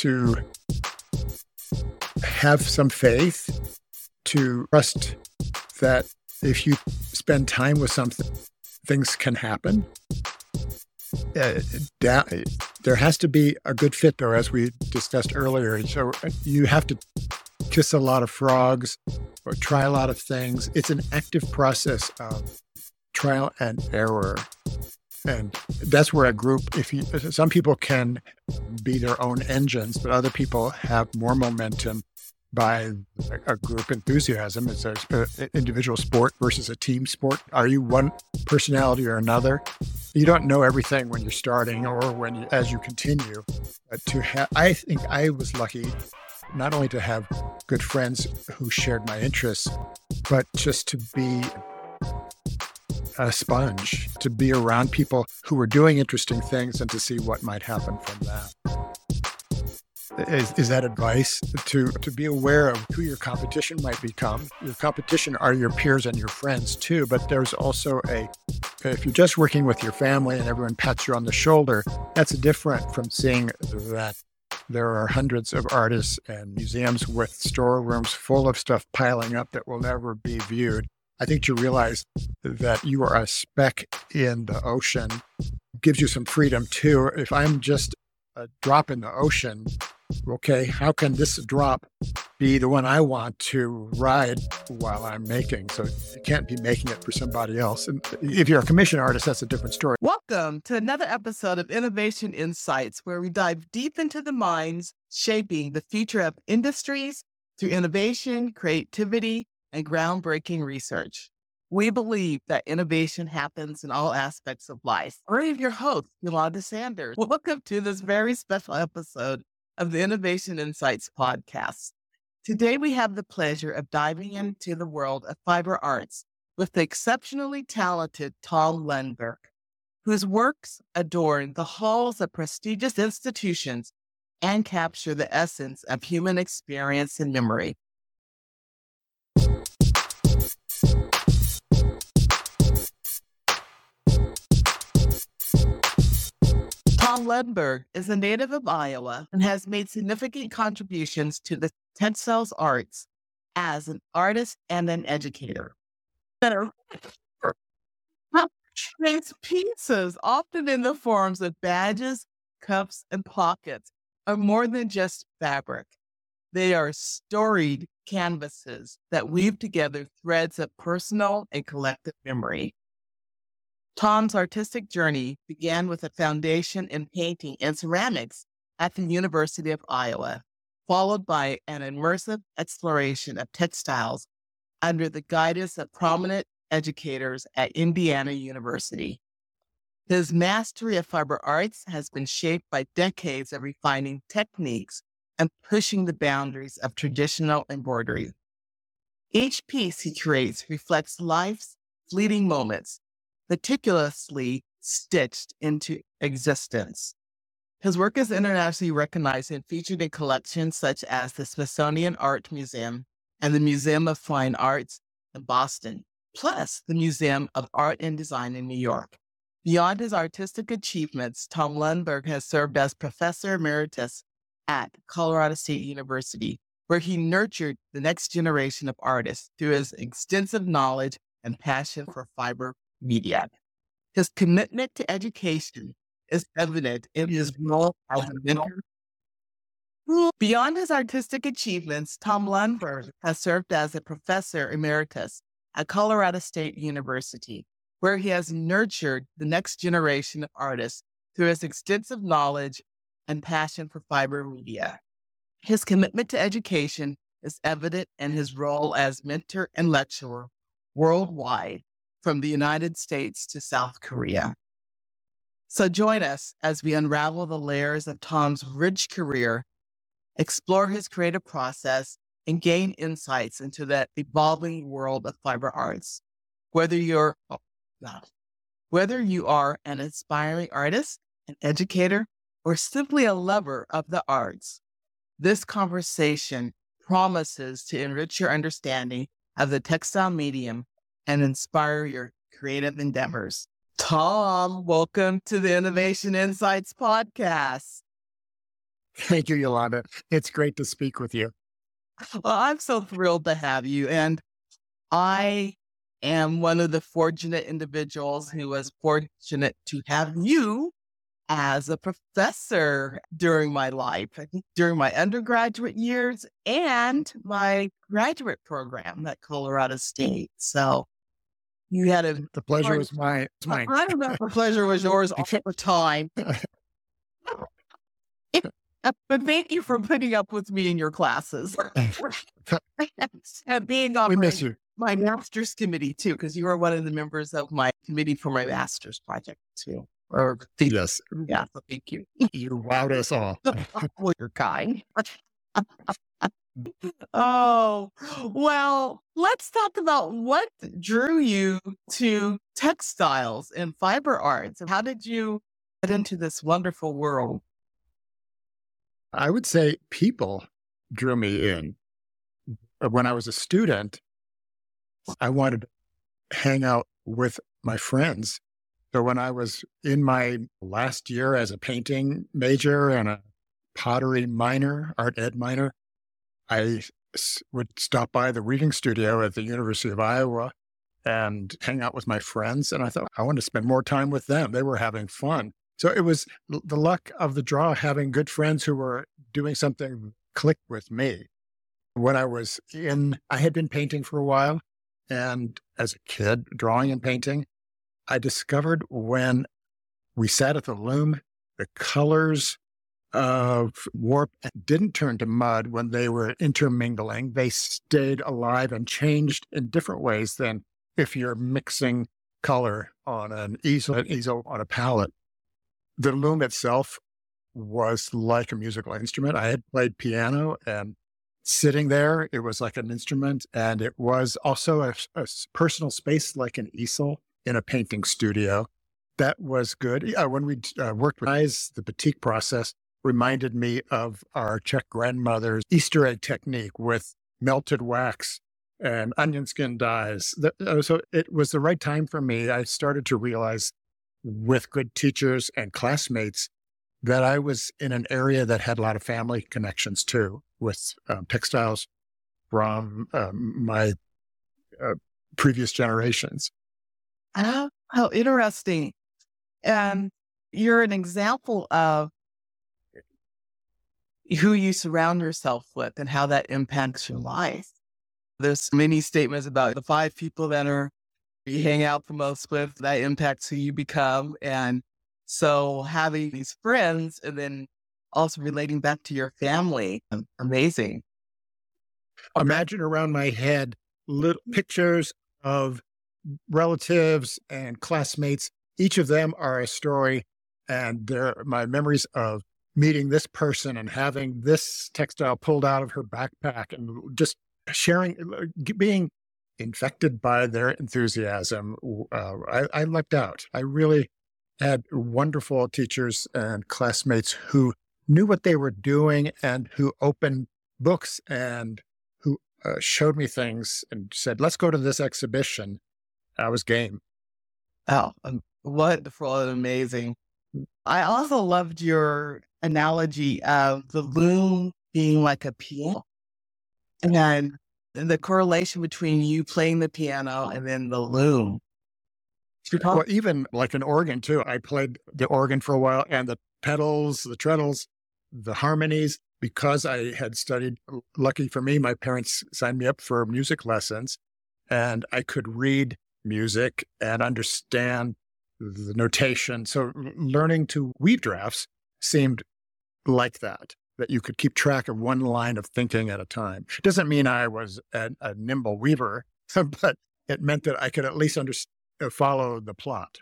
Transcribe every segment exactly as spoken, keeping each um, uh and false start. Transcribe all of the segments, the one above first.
to have some faith, to trust that if you spend time with something, things can happen. Uh, da- there has to be a good fit, though, as we discussed earlier. So you have to kiss a lot of frogs or try a lot of things. It's an active process of trial and error. And that's where a group, if you, some people can be their own engines, but other people have more momentum by a group enthusiasm. It's an individual sport versus a team sport. Are you one personality or another? You don't know everything when you're starting or when you, as you continue. But to have, I think I was lucky not only to have good friends who shared my interests, but just to be a sponge, to be around people who were doing interesting things and to see what might happen from that. Is, is that advice to, to be aware of who your competition might become? Your competition are your peers and your friends too, but there's also a, if you're just working with your family and everyone pats you on the shoulder, that's different from seeing that there are hundreds of artists and museums with storerooms full of stuff piling up that will never be viewed. I think to realize that you are a speck in the ocean gives you some freedom too. If I'm just a drop in the ocean, okay, how can this drop be the one I want to ride while I'm making? So you can't be making it for somebody else. And if you're a commission artist, that's a different story. Welcome to another episode of Innovation Insights, where we dive deep into the minds shaping the future of industries through innovation, creativity, and groundbreaking research. We believe that innovation happens in all aspects of life. I'm your host, Yolanda Sanders. Welcome to this very special episode of the Innovation Insights podcast. Today, we have the pleasure of diving into the world of fiber arts with the exceptionally talented Tom Lundberg, whose works adorn the halls of prestigious institutions and capture the essence of human experience and memory. Tom Lundberg is a native of Iowa and has made significant contributions to the textiles arts as an artist and an educator. Makes pieces, often in the forms of badges, cuffs, and pockets, are more than just fabric. They are storied canvases that weave together threads of personal and collective memory. Tom's artistic journey began with a foundation in painting and ceramics at the University of Iowa, followed by an immersive exploration of textiles under the guidance of prominent educators at Indiana University. His mastery of fiber arts has been shaped by decades of refining techniques and pushing the boundaries of traditional embroidery. Each piece he creates reflects life's fleeting moments, meticulously stitched into existence. His work is internationally recognized and featured in collections such as the Smithsonian Art Museum and the Museum of Fine Arts in Boston, plus the Museum of Art and Design in New York. Beyond his artistic achievements, Tom Lundberg has served as professor emeritus at Colorado State University, where he nurtured the next generation of artists through his extensive knowledge and passion for fiber media. His commitment to education is evident in his role as a mentor. Beyond his artistic achievements, Tom Lundberg has served as a professor emeritus at Colorado State University, where he has nurtured the next generation of artists through his extensive knowledge and passion for fiber media. His commitment to education is evident in his role as mentor and lecturer worldwide, from the United States to South Korea. So join us as we unravel the layers of Tom's rich career, explore his creative process, and gain insights into that evolving world of fiber arts. Whether you're, oh, no, whether you are an aspiring artist, an educator, or simply a lover of the arts, this conversation promises to enrich your understanding of the textile medium and inspire your creative endeavors. Tom, welcome to the Innovation Insights podcast. Thank you, Yolanda. It's great to speak with you. Well, I'm so thrilled to have you. And I am one of the fortunate individuals who was fortunate to have you as a professor during my life, I think during my undergraduate years and my graduate program at Colorado State. So you had a, The pleasure was mine. It's I mine. I don't know if the pleasure was yours all the time. But thank you for putting up with me in your classes and being on We my, miss you. my master's committee too, because you were one of the members of my committee for my master's project too. Or Yes, yeah, so thank you. you wowed us all. Well, you're kind. Oh, well, let's talk about what drew you to textiles and fiber arts. And how did you get into this wonderful world? I would say people drew me in. Uh, When I was a student, I wanted to hang out with my friends. So when I was in my last year as a painting major and a pottery minor, art ed minor, I s- would stop by the weaving studio at the University of Iowa and hang out with my friends. And I thought I wanted to spend more time with them. They were having fun. So it was l- the luck of the draw, having good friends who were doing something click with me. When I was in, I had been painting for a while. And as a kid, drawing and painting, I discovered when we sat at the loom, the colors of warp didn't turn to mud when they were intermingling. They stayed alive and changed in different ways than if you're mixing color on an easel, an easel on a palette. The loom itself was like a musical instrument. I had played piano, and sitting there, it was like an instrument. And it was also a, a s- personal space like an easel in a painting studio. That was good. Yeah, when we uh, worked with eyes, the batik process reminded me of our Czech grandmother's Easter egg technique with melted wax and onion skin dyes. The- uh, So it was the right time for me. I started to realize with good teachers and classmates that I was in an area that had a lot of family connections too, with um, textiles from um, my uh, previous generations. Oh, how interesting. And you're an example of who you surround yourself with and how that impacts your life. There's many statements about the five people that are you hang out the most with, that impacts who you become. And so having these friends and then also relating back to your family, um, amazing. Imagine around my head little pictures of relatives and classmates. Each of them are a story, and they're my memories of meeting this person and having this textile pulled out of her backpack and just sharing, uh, g- being infected by their enthusiasm. Uh, I, I lucked out. I really had wonderful teachers and classmates who knew what they were doing and who opened books and who uh, showed me things and said, let's go to this exhibition. I was game. Oh, um, wonderful and amazing. I also loved your analogy of the loom being like a piano and the correlation between you playing the piano and then the loom. Could you talk- Well, even like an organ too. I played the organ for a while and the pedals, the treadles, the harmonies, because I had studied. Lucky for me, my parents signed me up for music lessons and I could read music and understand the notation. So learning to weave drafts seemed like that, that you could keep track of one line of thinking at a time. It doesn't mean I was a, a nimble weaver, but it meant that I could at least understand, follow the plot.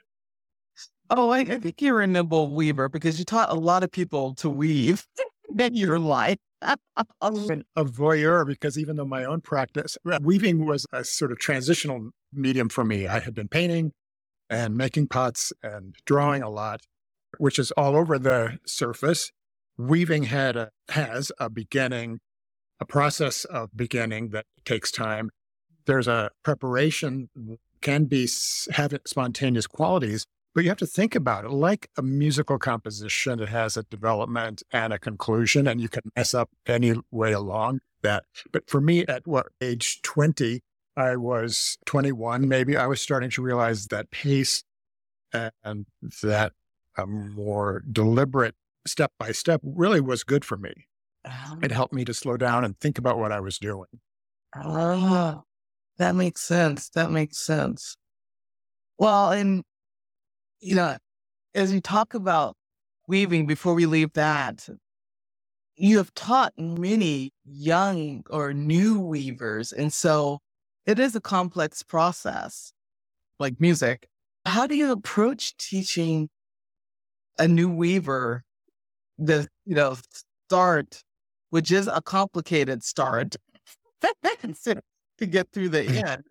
Oh, I, I think you're a nimble weaver because you taught a lot of people to weave in your life. Been a voyeur because even though my own practice, weaving was a sort of transitional medium for me. I had been painting and making pots and drawing a lot, which is all over the surface. Weaving had a, has a beginning, a process of beginning that takes time. There's a preparation, can be have spontaneous qualities, But you have to think about it like a musical composition. It has a development and a conclusion, and you can mess up any way along that. But for me, at what age twenty, I was twenty-one, maybe, I was starting to realize that pace and that a more deliberate step by step really was good for me. Um, It helped me to slow down and think about what I was doing. ah, that makes sense. That makes sense. Well, and, you know, as you talk about weaving, before we leave that, you have taught many young or new weavers. And so it is a complex process, like music. How do you approach teaching a new weaver the, you know, start, which is a complicated start, to get through the end?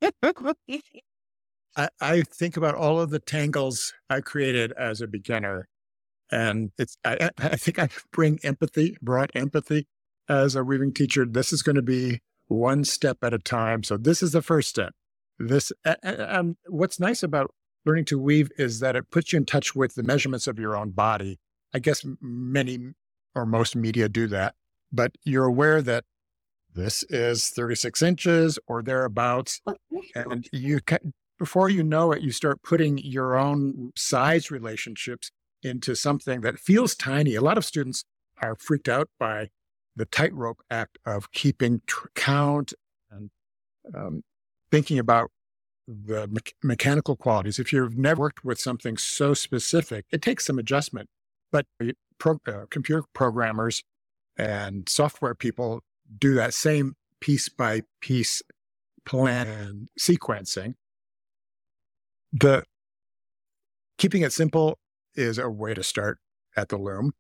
I, I think about all of the tangles I created as a beginner. And it's, I, I I think I bring empathy, brought empathy as a weaving teacher. This is going to be one step at a time. So this is the first step. This, a- a- and what's nice about learning to weave is that it puts you in touch with the measurements of your own body. I guess m- many or most media do that, but you're aware that this is thirty-six inches or thereabouts. And you can, before you know it, you start putting your own size relationships into something that feels tiny. A lot of students are freaked out by the tightrope act of keeping tr- count and um, thinking about the me- mechanical qualities. If you've never worked with something so specific, it takes some adjustment. But pro- uh, computer programmers and software people do that same piece by piece plan and sequencing. The keeping it simple is a way to start at the loom.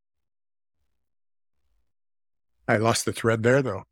I lost the thread there, though.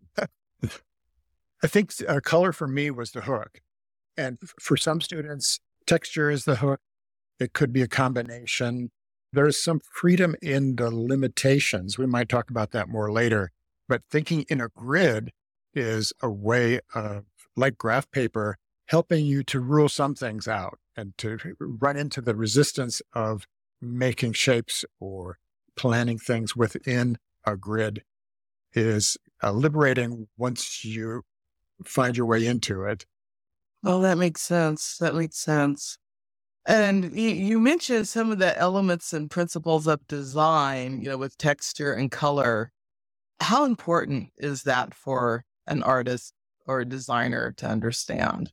I think uh, color for me was the hook. And f- for some students, texture is the hook. It could be a combination. There's some freedom in the limitations. We might talk about that more later. But thinking in a grid is a way of, like graph paper, helping you to rule some things out and to run into the resistance of making shapes or planning things within a grid is uh, liberating once you find your way into it. Oh, that makes sense. That makes sense. And you, you mentioned some of the elements and principles of design, you know, with texture and color. How important is that for an artist or a designer to understand?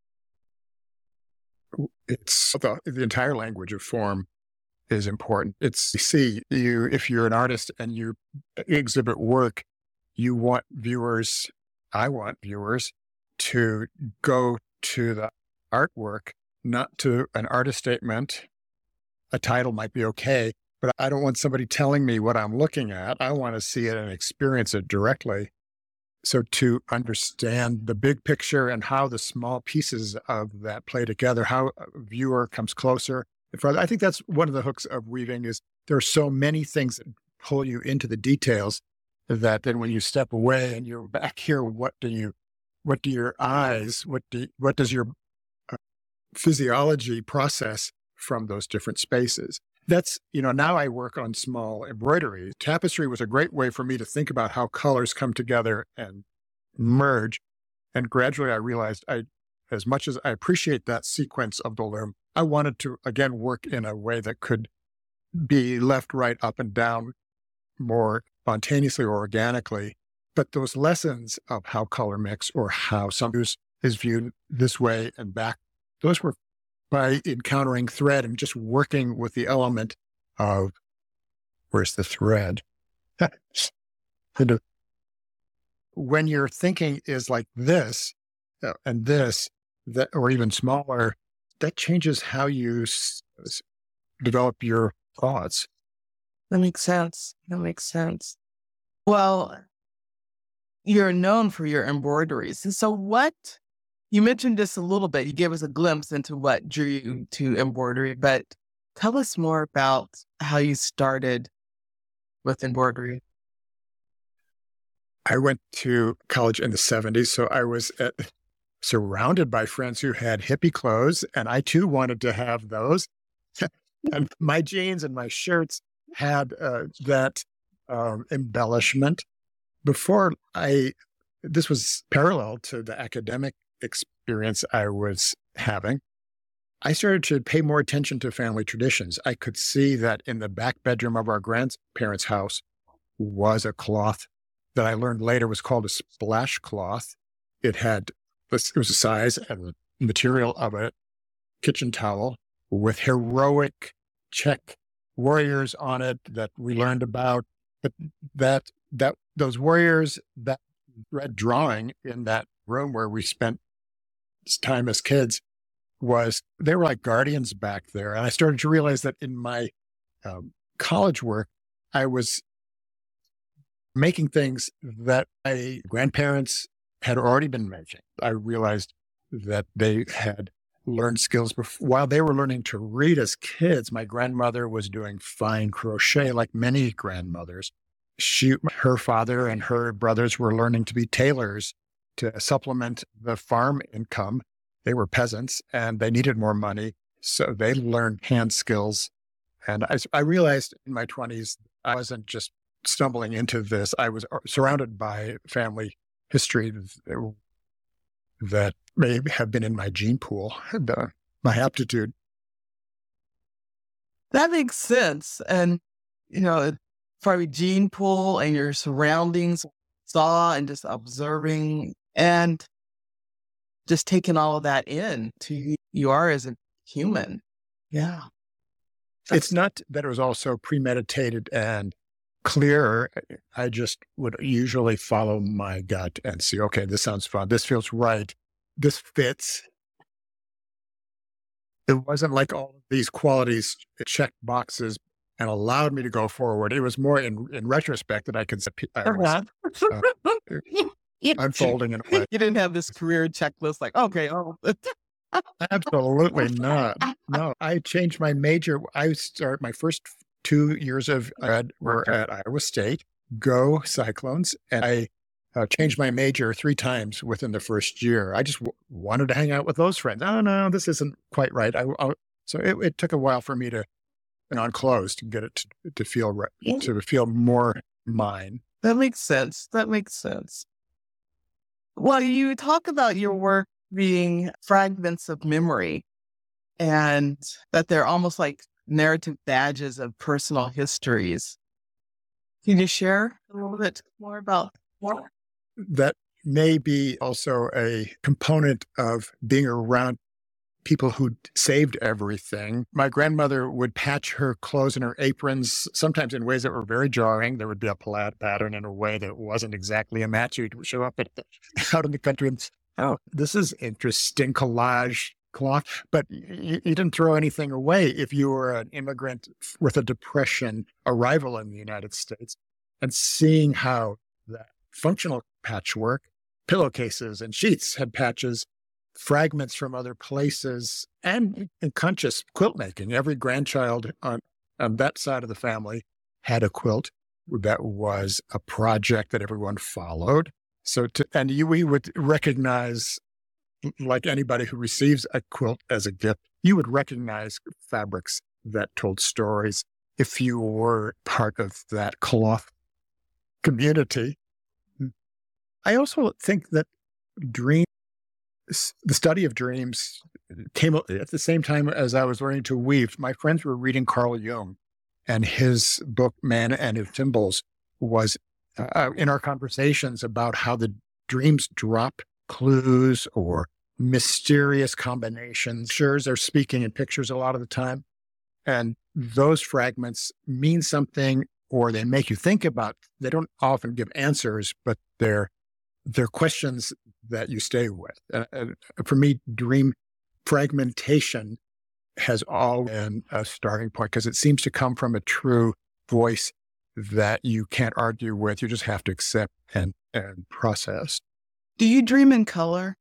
It's the, the entire language of form is important. It's, you see, you, if you're an artist and you exhibit work, you want viewers, I want viewers to go to the artwork, not to an artist statement. A title might be okay, but I don't want somebody telling me what I'm looking at. I want to see it and experience it directly. So to understand the big picture and how the small pieces of that play together, how a viewer comes closer. and further, I think that's one of the hooks of weaving is there are so many things that pull you into the details that then when you step away and you're back here, what do you, what do your eyes, what do, what does your uh, physiology process from those different spaces? That's, you know, now I work on small embroidery. Tapestry was a great way for me to think about how colors come together and merge. And gradually I realized I, as much as I appreciate that sequence of the loom, I wanted to, again, work in a way that could be left, right, up and down more spontaneously or organically. But those lessons of how color mix or how something is, is viewed this way and back, those were by encountering thread and just working with the element of where's the thread? And, uh, when your thinking is like this uh, and this, that, or even smaller, that changes how you s- s- develop your thoughts. That makes sense. That makes sense. Well, you're known for your embroideries. And so what, you mentioned this a little bit, you gave us a glimpse into what drew you to embroidery, but tell us more about how you started with embroidery. I went to college in the seventies, so I was at, surrounded by friends who had hippie clothes, and I too wanted to have those. And my jeans and my shirts had uh, that um, embellishment. Before I, this was parallel to the academic experience I was having. I started to pay more attention to family traditions. I could see that in the back bedroom of our grandparents' house was a cloth that I learned later was called a splash cloth. It had, it was the size and the material of a kitchen towel with heroic Czech warriors on it that we learned about. But that, that, those warriors, that red drawing in that room where we spent time as kids was, they were like guardians back there. And I started to realize that in my um, college work, I was making things that my grandparents had already been making. I realized that they had learned skills before, while they were learning to read as kids. My grandmother was doing fine crochet like many grandmothers. She, her father and her brothers were learning to be tailors to supplement the farm income. They were peasants and they needed more money. So they learned hand skills. And I, I realized in my twenties, I wasn't just stumbling into this. I was surrounded by family history that may have been in my gene pool, and, uh, my aptitude. That makes sense. And, you know, probably gene pool and your surroundings, saw and just observing and just taking all of that in to who you are as a human. Yeah. That's- It's not that it was all so premeditated and clear. I just would usually follow my gut and see, okay, this sounds fun. This feels right. This fits. It wasn't like all of these qualities checked boxes and allowed me to go forward. It was more in, in retrospect that I could see I was, uh, unfolding in a way. You didn't have this career checklist like, okay, oh. Absolutely not. No, I changed my major. I start my first two years of ed were at Iowa State, go Cyclones. And I uh, changed my major three times within the first year. I just w- wanted to hang out with those friends. Oh, no, this isn't quite right. I, I, so it, it took a while for me to, unclose to get it to, to feel right, to feel more mine. That makes sense. That makes sense. Well, you talk about your work being fragments of memory and that they're almost like narrative badges of personal histories. Can you share a little bit more about what? That may be also a component of being around people who saved everything. My grandmother would patch her clothes and her aprons, sometimes in ways that were very jarring. There would be a plaid pattern in a way that wasn't exactly a match. You'd show up at the, out in the country and, oh, this is interesting collage cloth, but you, you didn't throw anything away if you were an immigrant with a depression arrival in the United States. And seeing how that functional patchwork, pillowcases and sheets had patches, fragments from other places, and, and conscious quilt making. Every grandchild on, on that side of the family had a quilt that was a project that everyone followed. So, to, and you, we would recognize, like anybody who receives a quilt as a gift, you would recognize fabrics that told stories if you were part of that cloth community. I also think that dream, the study of dreams came at the same time as I was learning to weave. My friends were reading Carl Jung, and his book, Man and His Symbols, was uh, in our conversations about how the dreams drop clues or mysterious combinations. Pictures are speaking in pictures a lot of the time. And those fragments mean something, or they make you think about. They don't often give answers, but they're they're questions that you stay with. Uh, uh, for me, dream fragmentation has all been a starting point because it seems to come from a true voice that you can't argue with. You just have to accept and, and process. Do you dream in color?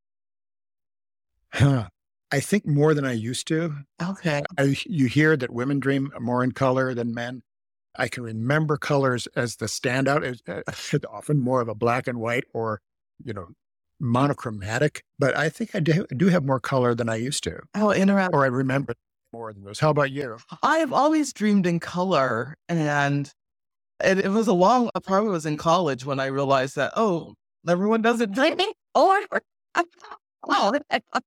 Huh. I think more than I used to. Okay. I, you hear that women dream more in color than men. I can remember colors as the standout. It's uh, often more of a black and white or, you know, monochromatic, but I think I do, do have more color than I used to. Oh, interesting. Or I remember more than those. How about you? I have always dreamed in color, and it, it was a long, I probably was in college when I realized that, oh, everyone doesn't dream in color. Oh,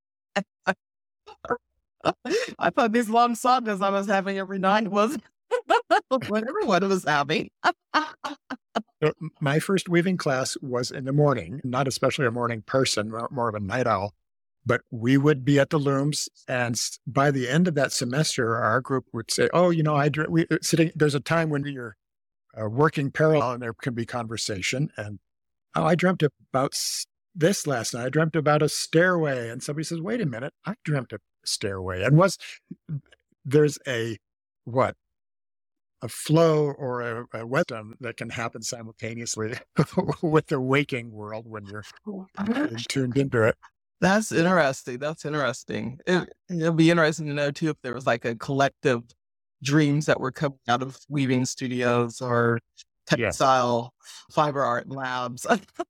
I thought these long sagas I was having every night was what everyone was having. So my first weaving class was in the morning, not especially a morning person, more more of a night owl. But we would be at the looms, and s- by the end of that semester, our group would say, "Oh, you know, I dr- we uh, sitting. There's a time when you're uh, working parallel, and there can be conversation. And oh, I dreamt about s- this last night. I dreamt about a stairway." And somebody says, "Wait a minute, I dreamt of a stairway." And was there's a what a flow or a, a wisdom that can happen simultaneously with the waking world when you're uh, tuned into it. That's interesting. That's interesting. It, it'll be interesting to know too if there was like a collective dreams that were coming out of weaving studios or Yes. textile fiber art labs.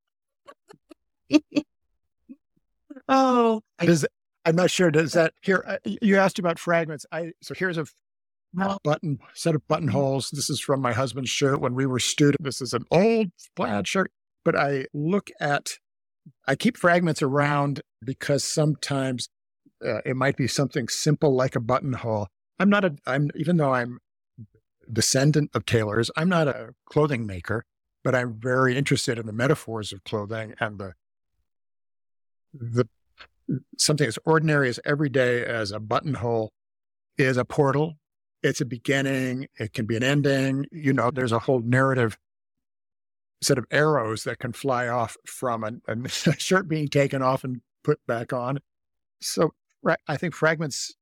Oh, I, Does I'm not sure. Does that here? uh, y- You asked about fragments. I so here's a f- well, button set of buttonholes. This is from my husband's shirt when we were students. This is an old plaid shirt, but I look at. I keep fragments around because sometimes uh, it might be something simple like a buttonhole. I'm not a. I'm even though I'm descendant of tailors. I'm not a clothing maker, but I'm very interested in the metaphors of clothing and the the something as ordinary as every day as a buttonhole is a portal. It's a beginning. It can be an ending. You know, there's a whole narrative set of arrows that can fly off from a, a shirt being taken off and put back on. So right, I think fragments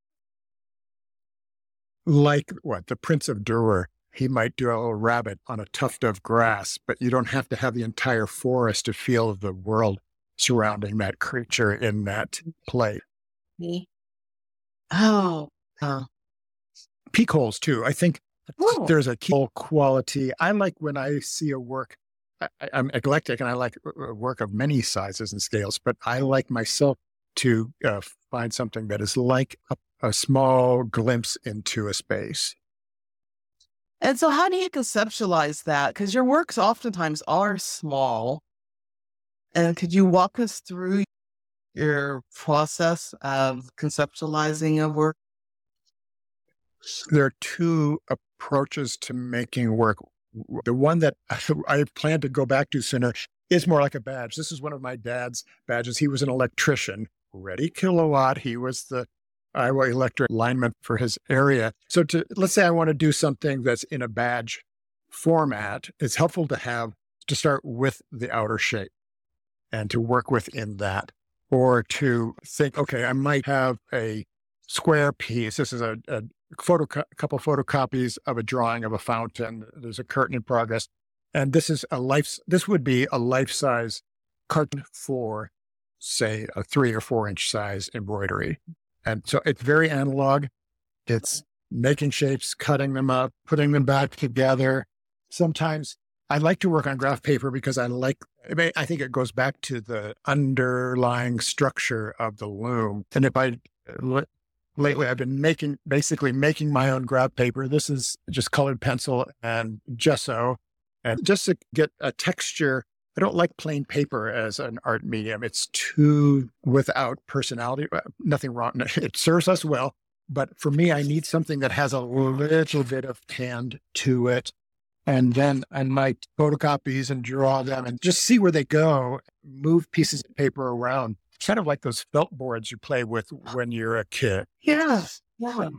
like what the Prince of Durer, he might do a little rabbit on a tuft of grass, but you don't have to have the entire forest to feel the world surrounding that creature in that play. me. Oh, uh, Peak holes too. I think oh, there's a key quality. I like when I see a work. I, I- I'm eclectic and I like uh, uh, work of many sizes and scales, but I like myself to uh, find something that is like a, a small glimpse into a space. and so how do you conceptualize that? Because your works oftentimes are small. And could you walk us through your process of conceptualizing a work? There are two approaches to making work. The one that I plan to go back to sooner is more like a badge. This is one of my dad's badges. He was an electrician, ready kilowatt. He was the Iowa electric lineman for his area. So to let's say I want to do something that's in a badge format, it's helpful to have to start with the outer shape and to work within that, or to think, okay, I might have a square piece. This is a, a photo, couple photocopies of a drawing of a fountain. There's a curtain in progress, and this is a life. This would be a life-size carton for, say, a three or four inch size embroidery, and so it's very analog. It's making shapes, cutting them up, putting them back together. Sometimes I like to work on graph paper because I like, I mean, I think it goes back to the underlying structure of the loom. And if I, l- lately I've been making, basically making my own graph paper. This is just colored pencil and gesso. And just to get a texture, I don't like plain paper as an art medium. It's too without personality. Uh, Nothing wrong. It serves us well. But for me, I need something that has a little bit of hand to it. And then I might photocopy and draw them and just see where they go, move pieces of paper around. Kind of like those felt boards you play with when you're a kid. Yes. Yeah.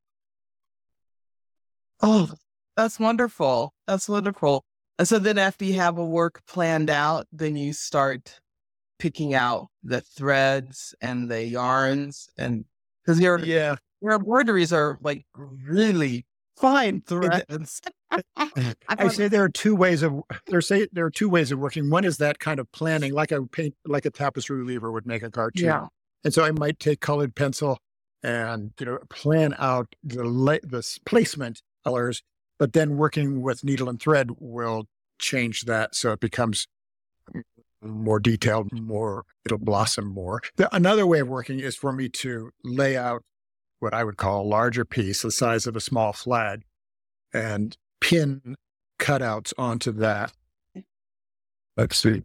Oh, that's wonderful. That's wonderful. And so then after you have a work planned out, then you start picking out the threads and the yarns and because your Yeah. your embroideries are like really fine It- threads. I say there are two ways of there say there are two ways of working. One is that kind of planning, like a paint, like a tapestry weaver would make a cartoon. Yeah. And so I might take colored pencil and you know plan out the la- the s- placement colors, but then working with needle and thread will change that so it becomes more detailed, more it'll blossom more. The, another way of working is for me to lay out what I would call a larger piece, the size of a small flag, and pin cutouts onto that. Let's see.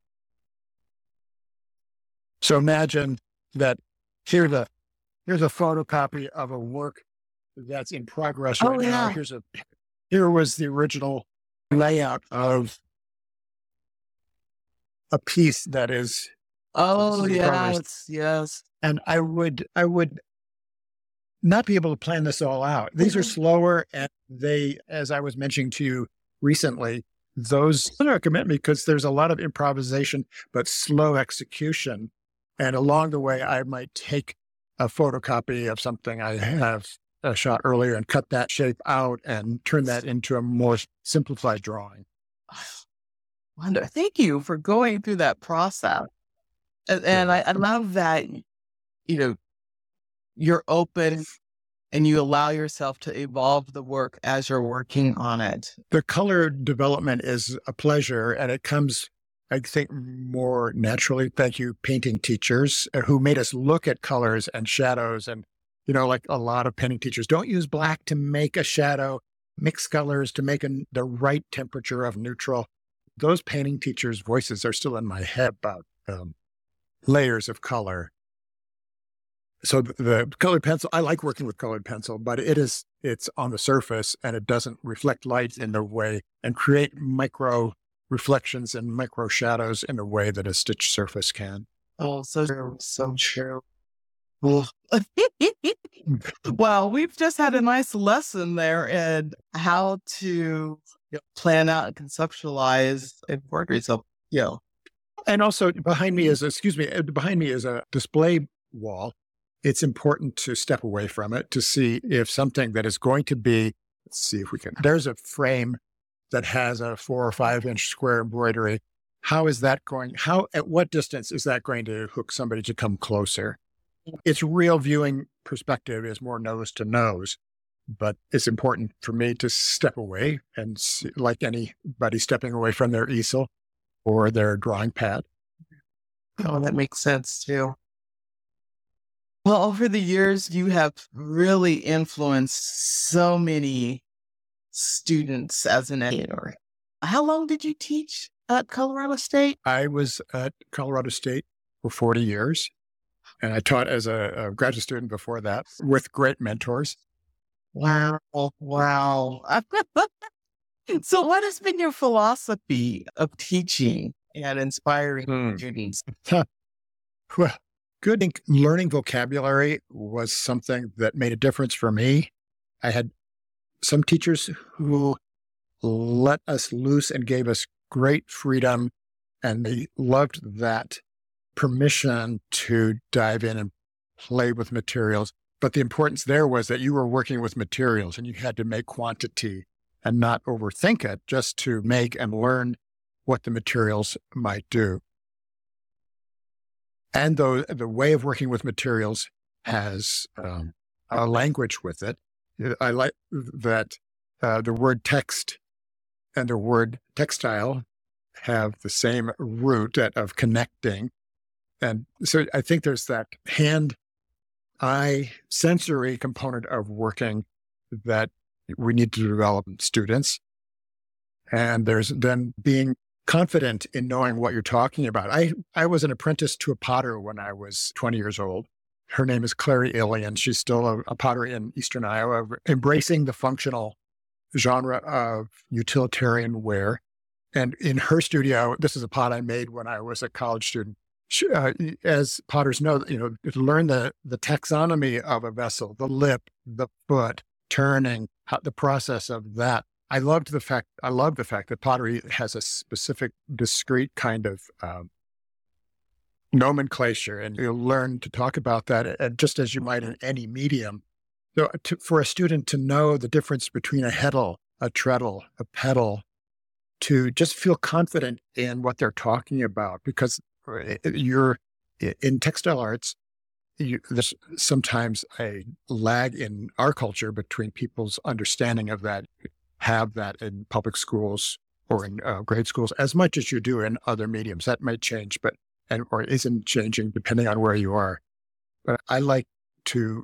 So imagine that here's a, here's a photocopy of a work that's in progress right Oh, now. yeah. Here's a, here was the original layout of a piece that is, Oh, this is in progress. yes. Yes. And I would, I would not be able to plan this all out. These are Mhm. slower, and they, as I was mentioning to you recently, those are a commitment because there's a lot of improvisation, but slow execution. And along the way, I might take a photocopy of something I have uh, shot earlier and cut that shape out and turn that into a more simplified drawing. Wonder. Thank you for going through that process. And, and I, I love that, you know, you're open and you allow yourself to evolve the work as you're working on it. The color development is a pleasure, and it comes, I think, more naturally. Thank you, painting teachers uh, who made us look at colors and shadows. And, you know, like a lot of painting teachers, don't use black to make a shadow, mix colors to make an, the right temperature of neutral. Those painting teachers' voices are still in my head about um, layers of color. So the, the colored pencil, I like working with colored pencil, but it is, it's on the surface and it doesn't reflect light in the way and create micro reflections and micro shadows in a way that a stitched surface can. Oh, so true. So true. Well, we've just had a nice lesson there in how to you know, plan out and conceptualize embroidery. So, you know, And also behind me is, excuse me, uh, behind me is a display wall. It's important to step away from it to see if something that is going to be, let's see if we can, there's a frame that has a four or five inch square embroidery. How is that going? How, at what distance is that going to hook somebody to come closer? Its real viewing perspective is more nose to nose, but it's important for me to step away and see, like anybody stepping away from their easel or their drawing pad. oh, that makes sense too. Well, over the years, you have really influenced so many students as an educator. How long did you teach at Colorado State? I was at Colorado State for forty years, and I taught as a, a graduate student before that with great mentors. Wow. Wow. So what has been your philosophy of teaching and inspiring Hmm. students? Well, good. I think learning vocabulary was something that made a difference for me. I had some teachers who let us loose and gave us great freedom, and they loved that permission to dive in and play with materials. But the importance there was that you were working with materials and you had to make quantity and not overthink it, just to make and learn what the materials might do. And though the way of working with materials has um, a language with it, I like that uh, the word text and the word textile have the same root of connecting. And so I think there's that hand-eye sensory component of working that we need to develop in students. And there's then being confident in knowing what you're talking about. I, I was an apprentice to a potter when I was twenty years old. Her name is Clary Alien. She's still a, a potter in Eastern Iowa, embracing the functional genre of utilitarian wear. And in her studio, this is a pot I made when I was a college student. She, uh, as potters know, you know, to learn the, the taxonomy of a vessel, the lip, the foot, turning, how, the process of that. I loved the fact, I love the fact that pottery has a specific, discrete kind of um, nomenclature, and you'll learn to talk about that and just as you might in any medium. So to, for a student to know the difference between a heddle, a treadle, a pedal, to just feel confident in what they're talking about, because you're in textile arts, you, there's sometimes a lag in our culture between people's understanding of that, have that in public schools or in uh, grade schools as much as you do in other mediums. That might change, but and or isn't changing depending on where you are. But I like to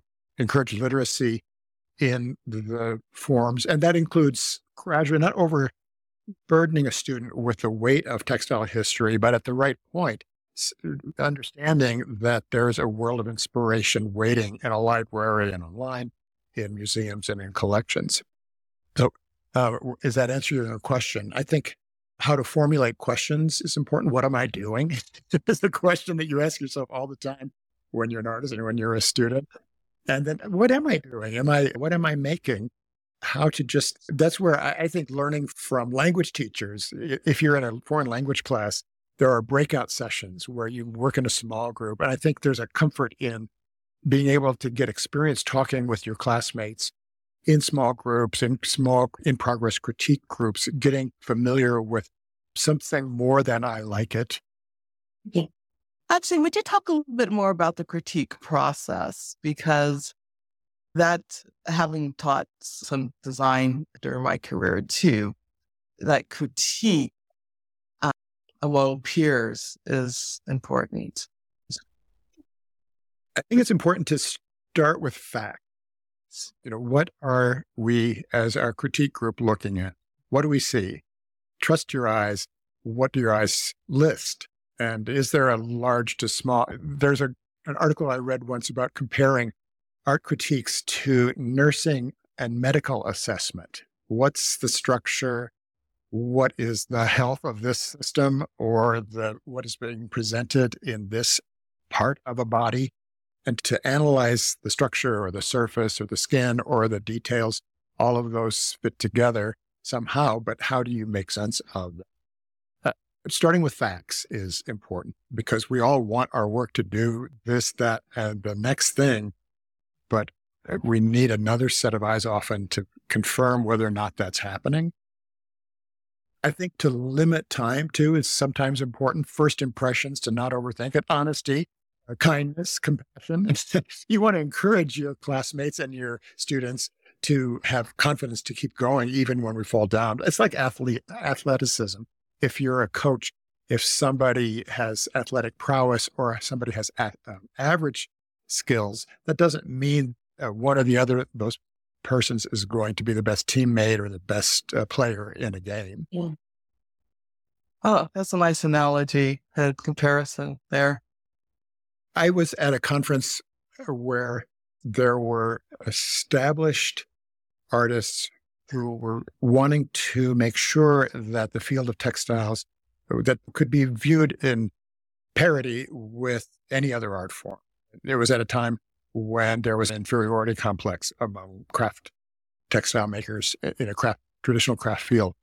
encourage literacy in the forms. And that includes gradually not overburdening a student with the weight of textile history, but at the right point, understanding that there's a world of inspiration waiting in a library and online, in museums and in collections. So uh, is that answering your question? I think how to formulate questions is important. What am I doing? It's a question that you ask yourself all the time when you're an artist and when you're a student. And then what am I doing? Am I, what am I making? How to just, that's where I, I think learning from language teachers, if you're in a foreign language class, there are breakout sessions where you work in a small group. And I think there's a comfort in being able to get experience talking with your classmates in small groups, in small in progress critique groups, getting familiar with something more than I like it. Yeah. Actually, would you talk a little bit more about the critique process? Because that, having taught some design during my career too, that critique uh, among peers is important. I think it's important to start with facts. You know, what are we as our critique group looking at? What do we see? Trust your eyes. What do your eyes list? And is there a large to small? There's a, an article I read once about comparing art critiques to nursing and medical assessment. What's the structure? What is the health of this system, or the what is being presented in this part of a body? And to analyze the structure or the surface or the skin or the details, all of those fit together somehow, but how do you make sense of them? Uh, starting with facts is important because we all want our work to do this, that, and the next thing, but we need another set of eyes often to confirm whether or not that's happening. I think to limit time too is sometimes important. First impressions, to not overthink it. Honesty, uh, kindness, compassion. You want to encourage your classmates and your students to have confidence to keep going even when we fall down. It's like athlete athleticism. If you're a coach, if somebody has athletic prowess or somebody has a, um, average skills, that doesn't mean uh, one or the other those persons is going to be the best teammate or the best uh, player in a game. Yeah. Oh, that's a nice analogy, a comparison there. I was at a conference where there were established artists who were wanting to make sure that the field of textiles that could be viewed in parity with any other art form. It was at a time when there was an inferiority complex among craft textile makers in a craft, traditional craft field.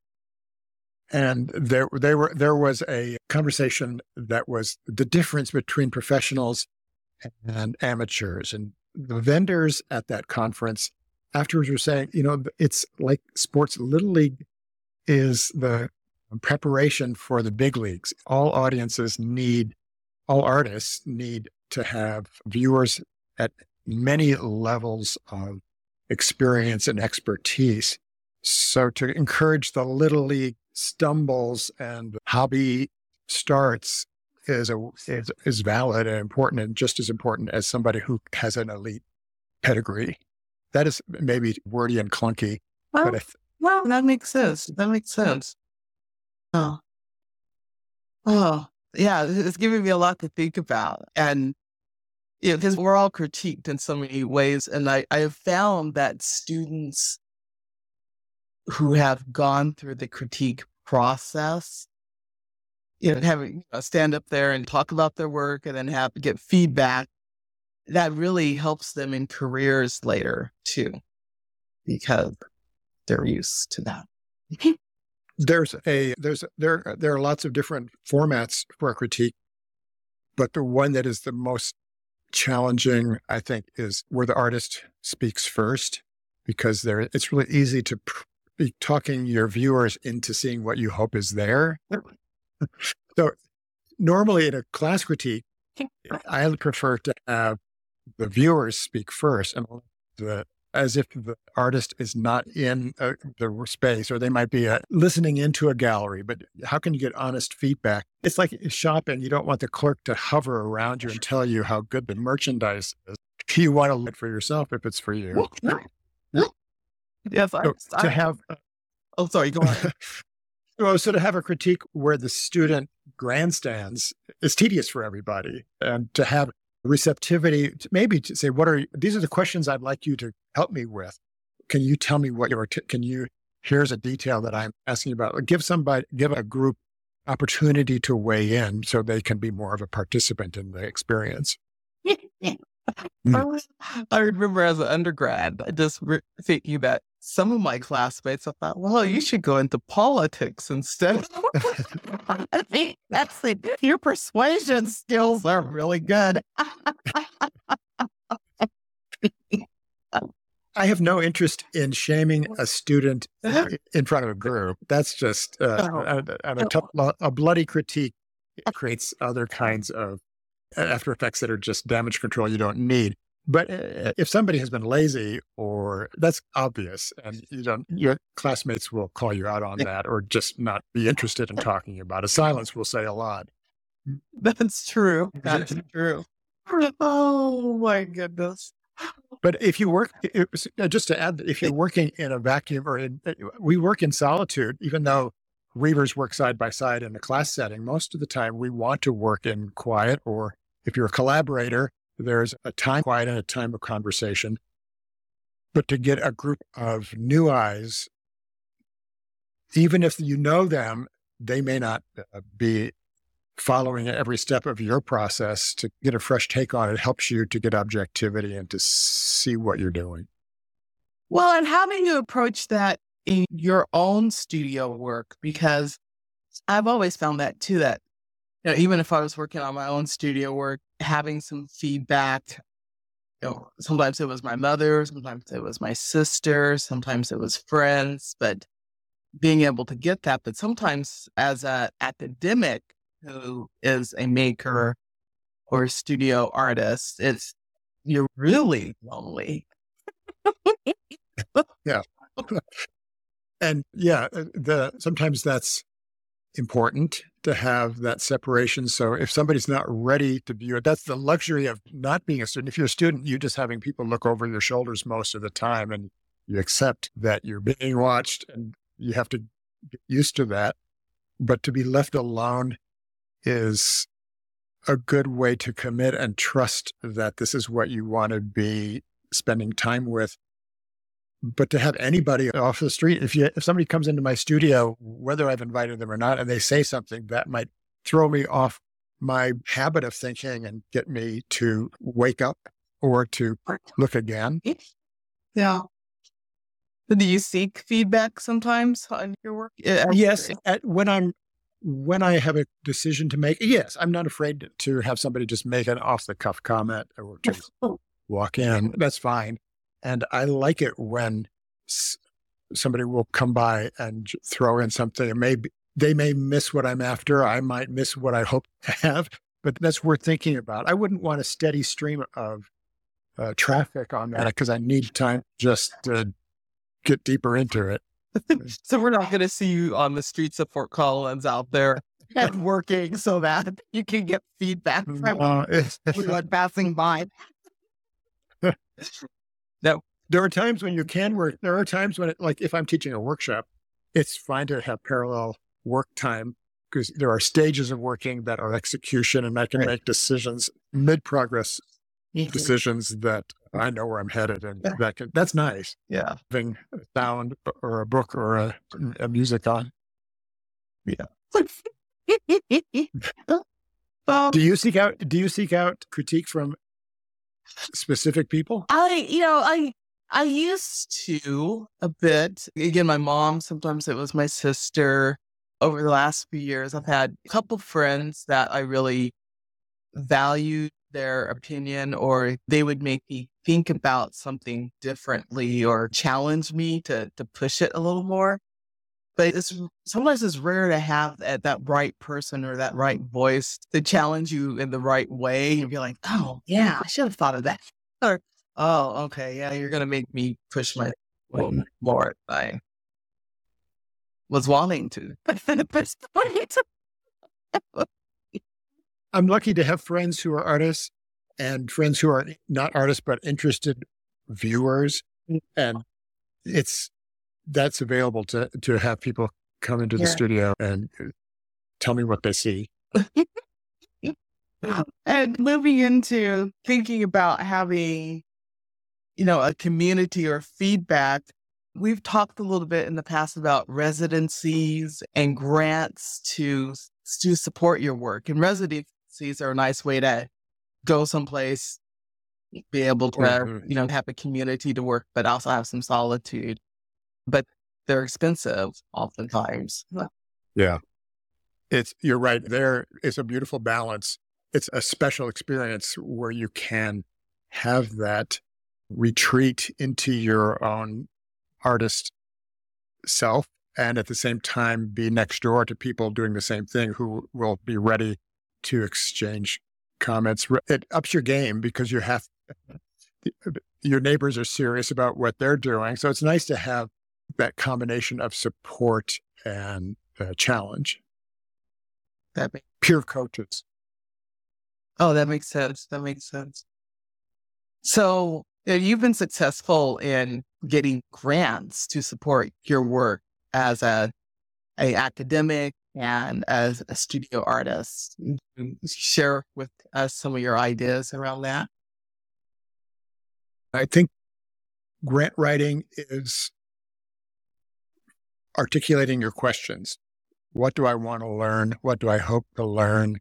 And there, they were, there was a conversation that was the difference between professionals and amateurs. And the vendors at that conference afterwards were saying, you know, it's like sports. Little League is the preparation for the big leagues. All audiences need, all artists need to have viewers at many levels of experience and expertise. So to encourage the Little League stumbles and hobby starts is a is, is valid and important, and just as important as somebody who has an elite pedigree. That is maybe wordy and clunky, Well, but I th- well, that makes sense. That makes sense. Oh, oh, yeah. It's it's giving me a lot to think about, and you know, because we're all critiqued in so many ways, and I I have found that students who have gone through the critique process, you know, having you know, stand up there and talk about their work and then have get feedback, that really helps them in careers later too, because they're used to that. there's a there's there there are lots of different formats for a critique, but the one that is the most challenging, I think, is where the artist speaks first, because there it's really easy to pr- be talking your viewers into seeing what you hope is there. So normally in a class critique, I would prefer to have the viewers speak first, and the, as if the artist is not in uh, the space, or they might be uh, listening into a gallery. But how can you get honest feedback? It's like shopping. You don't want the clerk to hover around you and tell you how good the merchandise is. you want to look for yourself if it's for you. Yes, I, So I to have, oh, sorry, go ahead. well, so to have a critique where the student grandstands is tedious for everybody, and to have receptivity, to maybe to say, what are, these are the questions I'd like you to help me with. Can you tell me what you're, can you, here's a detail that I'm asking about. Give somebody, give a group opportunity to weigh in so they can be more of a participant in the experience. Mm. I remember as an undergrad, I just re- thinking about some of my classmates. I thought, well, you should go into politics instead. I think that's it. Your persuasion skills are really good. I have no interest in shaming a student in front of a group. That's just uh, Oh. a, a, a, tough, a bloody critique creates other kinds of after effects that are just damage control you don't need. But uh, if somebody has been lazy, or that's obvious, and you don't, your classmates will call you out on that, or just not be interested in talking about it. Silence will say a lot. That's true. That's true. Oh my goodness. But if you work, it was, uh, just to add, that if you're working in a vacuum, or in, we work in solitude, even though Weavers work side by side in a class setting, most of the time we want to work in quiet, or if you're a collaborator, there's a time quiet and a time of conversation. But to get a group of new eyes, even if you know them, they may not be following every step of your process. To get a fresh take on it helps you to get objectivity and to see what you're doing. Well, and how do you approach that in your own studio work? Because I've always found that too, that you know, even if I was working on my own studio work, having some feedback, you know, sometimes it was my mother, sometimes it was my sister, sometimes it was friends, but being able to get that. But sometimes as an academic who is a maker or a studio artist, it's, you're really lonely. Yeah. And yeah, the, sometimes that's important to have that separation. So if somebody's not ready to view it, that's the luxury of not being a student. If you're a student, you're just having people look over your shoulders most of the time, and you accept that you're being watched, and you have to get used to that. But to be left alone is a good way to commit and trust that this is what you want to be spending time with. But to have anybody off the street, if you, if somebody comes into my studio, whether I've invited them or not, and they say something that might throw me off my habit of thinking and get me to wake up or to look again. Yeah. Do you seek feedback sometimes on your work? Yes. At, when I'm, when I have a decision to make, yes, I'm not afraid to have somebody just make an off the cuff comment or just walk in. That's fine. And I like it when s- somebody will come by and j- throw in something. And maybe they may miss what I'm after. I might miss what I hope to have, but that's worth thinking about. I wouldn't want a steady stream of uh, traffic on that, because I need time just to get deeper into it. So we're not going to see you on the streets of Fort Collins out there and working so that you can get feedback from Uh, everyone passing by. No, there are times when you can work. There are times when, it, like if I'm teaching a workshop, it's fine to have parallel work time, because there are stages of working that are execution, and I can Right. make decisions, mid-progress Mhm. decisions that I know where I'm headed, and Yeah. that can, that's nice. Yeah. Having a sound or a book or a, a music on. Well, Do you seek out? Do you seek out critique from specific people? I, you know, I, I used to a bit. Again, my mom, sometimes it was my sister. Over the last few years, I've had a couple friends that I really valued their opinion, or they would make me think about something differently or challenge me to, to push it a little more. But it's sometimes it's rare to have that, that right person or that right voice to challenge you in the right way. And be like, oh, yeah, I should have thought of that. Or, oh, okay, yeah, you're going to make me push my way more than I was wanting to. I'm lucky to have friends who are artists and friends who are not artists, but interested viewers. And it's, that's available to, to have people come into the Yeah. studio and tell me what they see. And moving into thinking about having, you know, a community or feedback, we've talked a little bit in the past about residencies and grants to, to support your work. And residencies are a nice way to go someplace, be able to, Mhm. you know, have a community to work, but also have some solitude. But they're expensive oftentimes. Yeah. It's, you're right. There is a beautiful balance. It's a special experience where you can have that retreat into your own artist self and at the same time be next door to people doing the same thing who will be ready to exchange comments. It ups your game because you have, your neighbors are serious about what they're doing. So it's nice to have that combination of support and uh, challenge. That makes, Peer coaches. oh, that makes sense. That makes sense. So uh, you've been successful in getting grants to support your work as a, a academic and as a studio artist. Share with us some of your ideas around that. I think grant writing is articulating your questions. What do I want to learn? What do I hope to learn?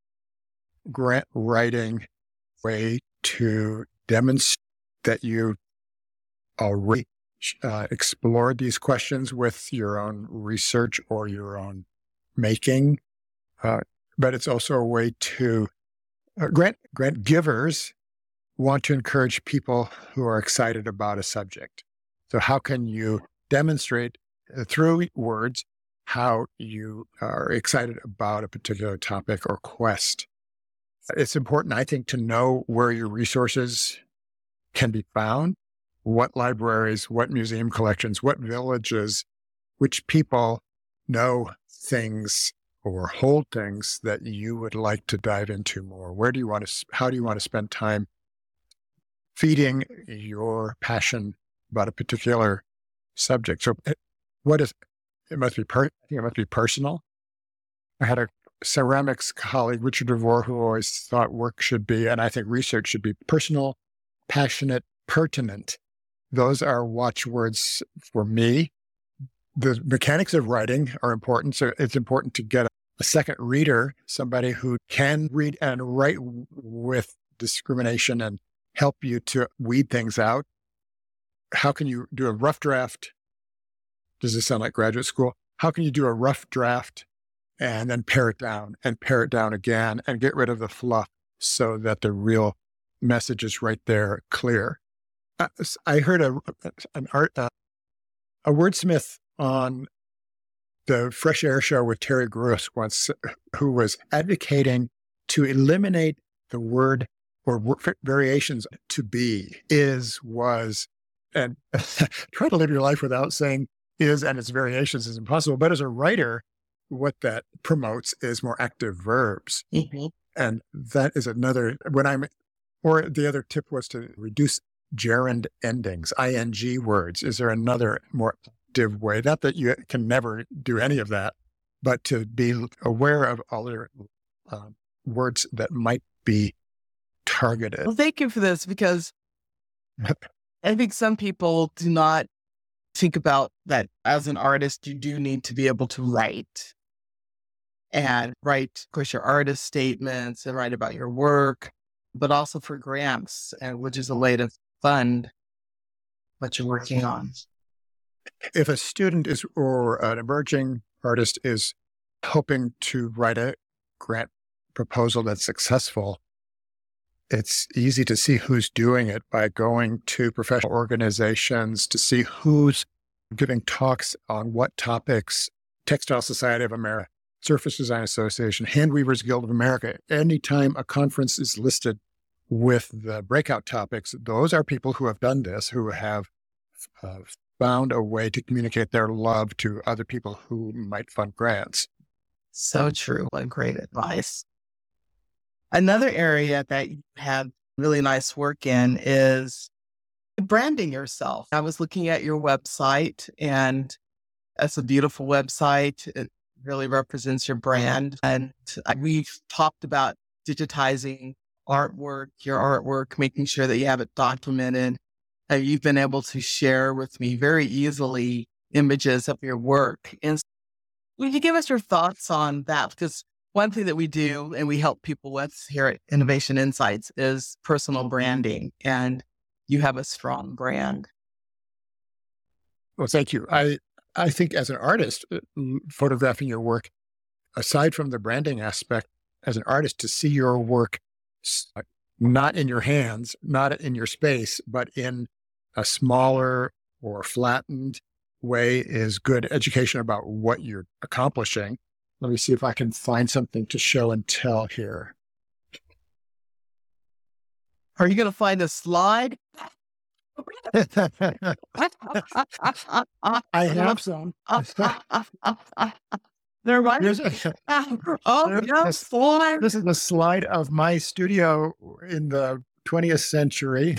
Grant writing, way to demonstrate that you already uh, explored these questions with your own research or your own making. Uh, but it's also a way to uh, grant grant givers want to encourage people who are excited about a subject. So how can you demonstrate uh, through words how you are excited about a particular topic or quest? It's important, I think, to know where your resources can be found, what libraries, what museum collections, what villages, which people know things or hold things that you would like to dive into more. Where do you want to, how do you want to spend time feeding your passion about a particular subject? So it, what is, it must be, per, I think it must be personal. I had a ceramics colleague, Richard DeVore, who always thought work should be, and I think research should be personal, passionate, pertinent. Those are watchwords for me. The mechanics of writing are important. So it's important to get a second reader, somebody who can read and write with discrimination and help you to weed things out. How can you do a rough draft? Does this sound like graduate school? How can you do a rough draft and then pare it down and pare it down again and get rid of the fluff so that the real message is right there, clear? Uh, I heard a an art uh, a wordsmith on the Fresh Air Show with Terry Gross once, who was advocating to eliminate the word or word variations to be, is, was, and try to live your life without saying is and its variations is impossible. But as a writer, what that promotes is more active verbs. Mm-hmm. And that is another, when I'm, or the other tip was to reduce gerund endings, ing words. Is there another more active way? Not that you can never do any of that, but to be aware of other uh, words that might be targeted. Well, thank you for this, because I think some people do not think about that as an artist. You do need to be able to write and write, of course, your artist statements and write about your work, but also for grants, and which is a way to fund what you're working on. If a student is, or an emerging artist is hoping to write a grant proposal that's successful, it's easy to see who's doing it by going to professional organizations to see who's giving talks on what topics. Textile Society of America, Surface Design Association, Handweavers Guild of America. Anytime a conference is listed with the breakout topics, those are people who have done this, who have uh, found a way to communicate their love to other people who might fund grants. So true. What great advice. Another area that you have really nice work in is branding yourself. I was looking at your website, and it's a beautiful website. It really represents your brand. And we've talked about digitizing artwork, your artwork, making sure that you have it documented. And you've been able to share with me very easily images of your work. And would you give us your thoughts on that? Because one thing that we do and we help people with here at Innovation Insights is personal branding, and you have a strong brand. Well, thank you. I, I think as an artist, uh, photographing your work, aside from the branding aspect, as an artist, to see your work not in your hands, not in your space, but in a smaller or flattened way is good education about what you're accomplishing. Let me see if I can find something to show and tell here. Are you going to find a slide? I have some. There might Here's be. a- Oh, there- yes, this- slide. This is a slide of my studio in the twentieth century.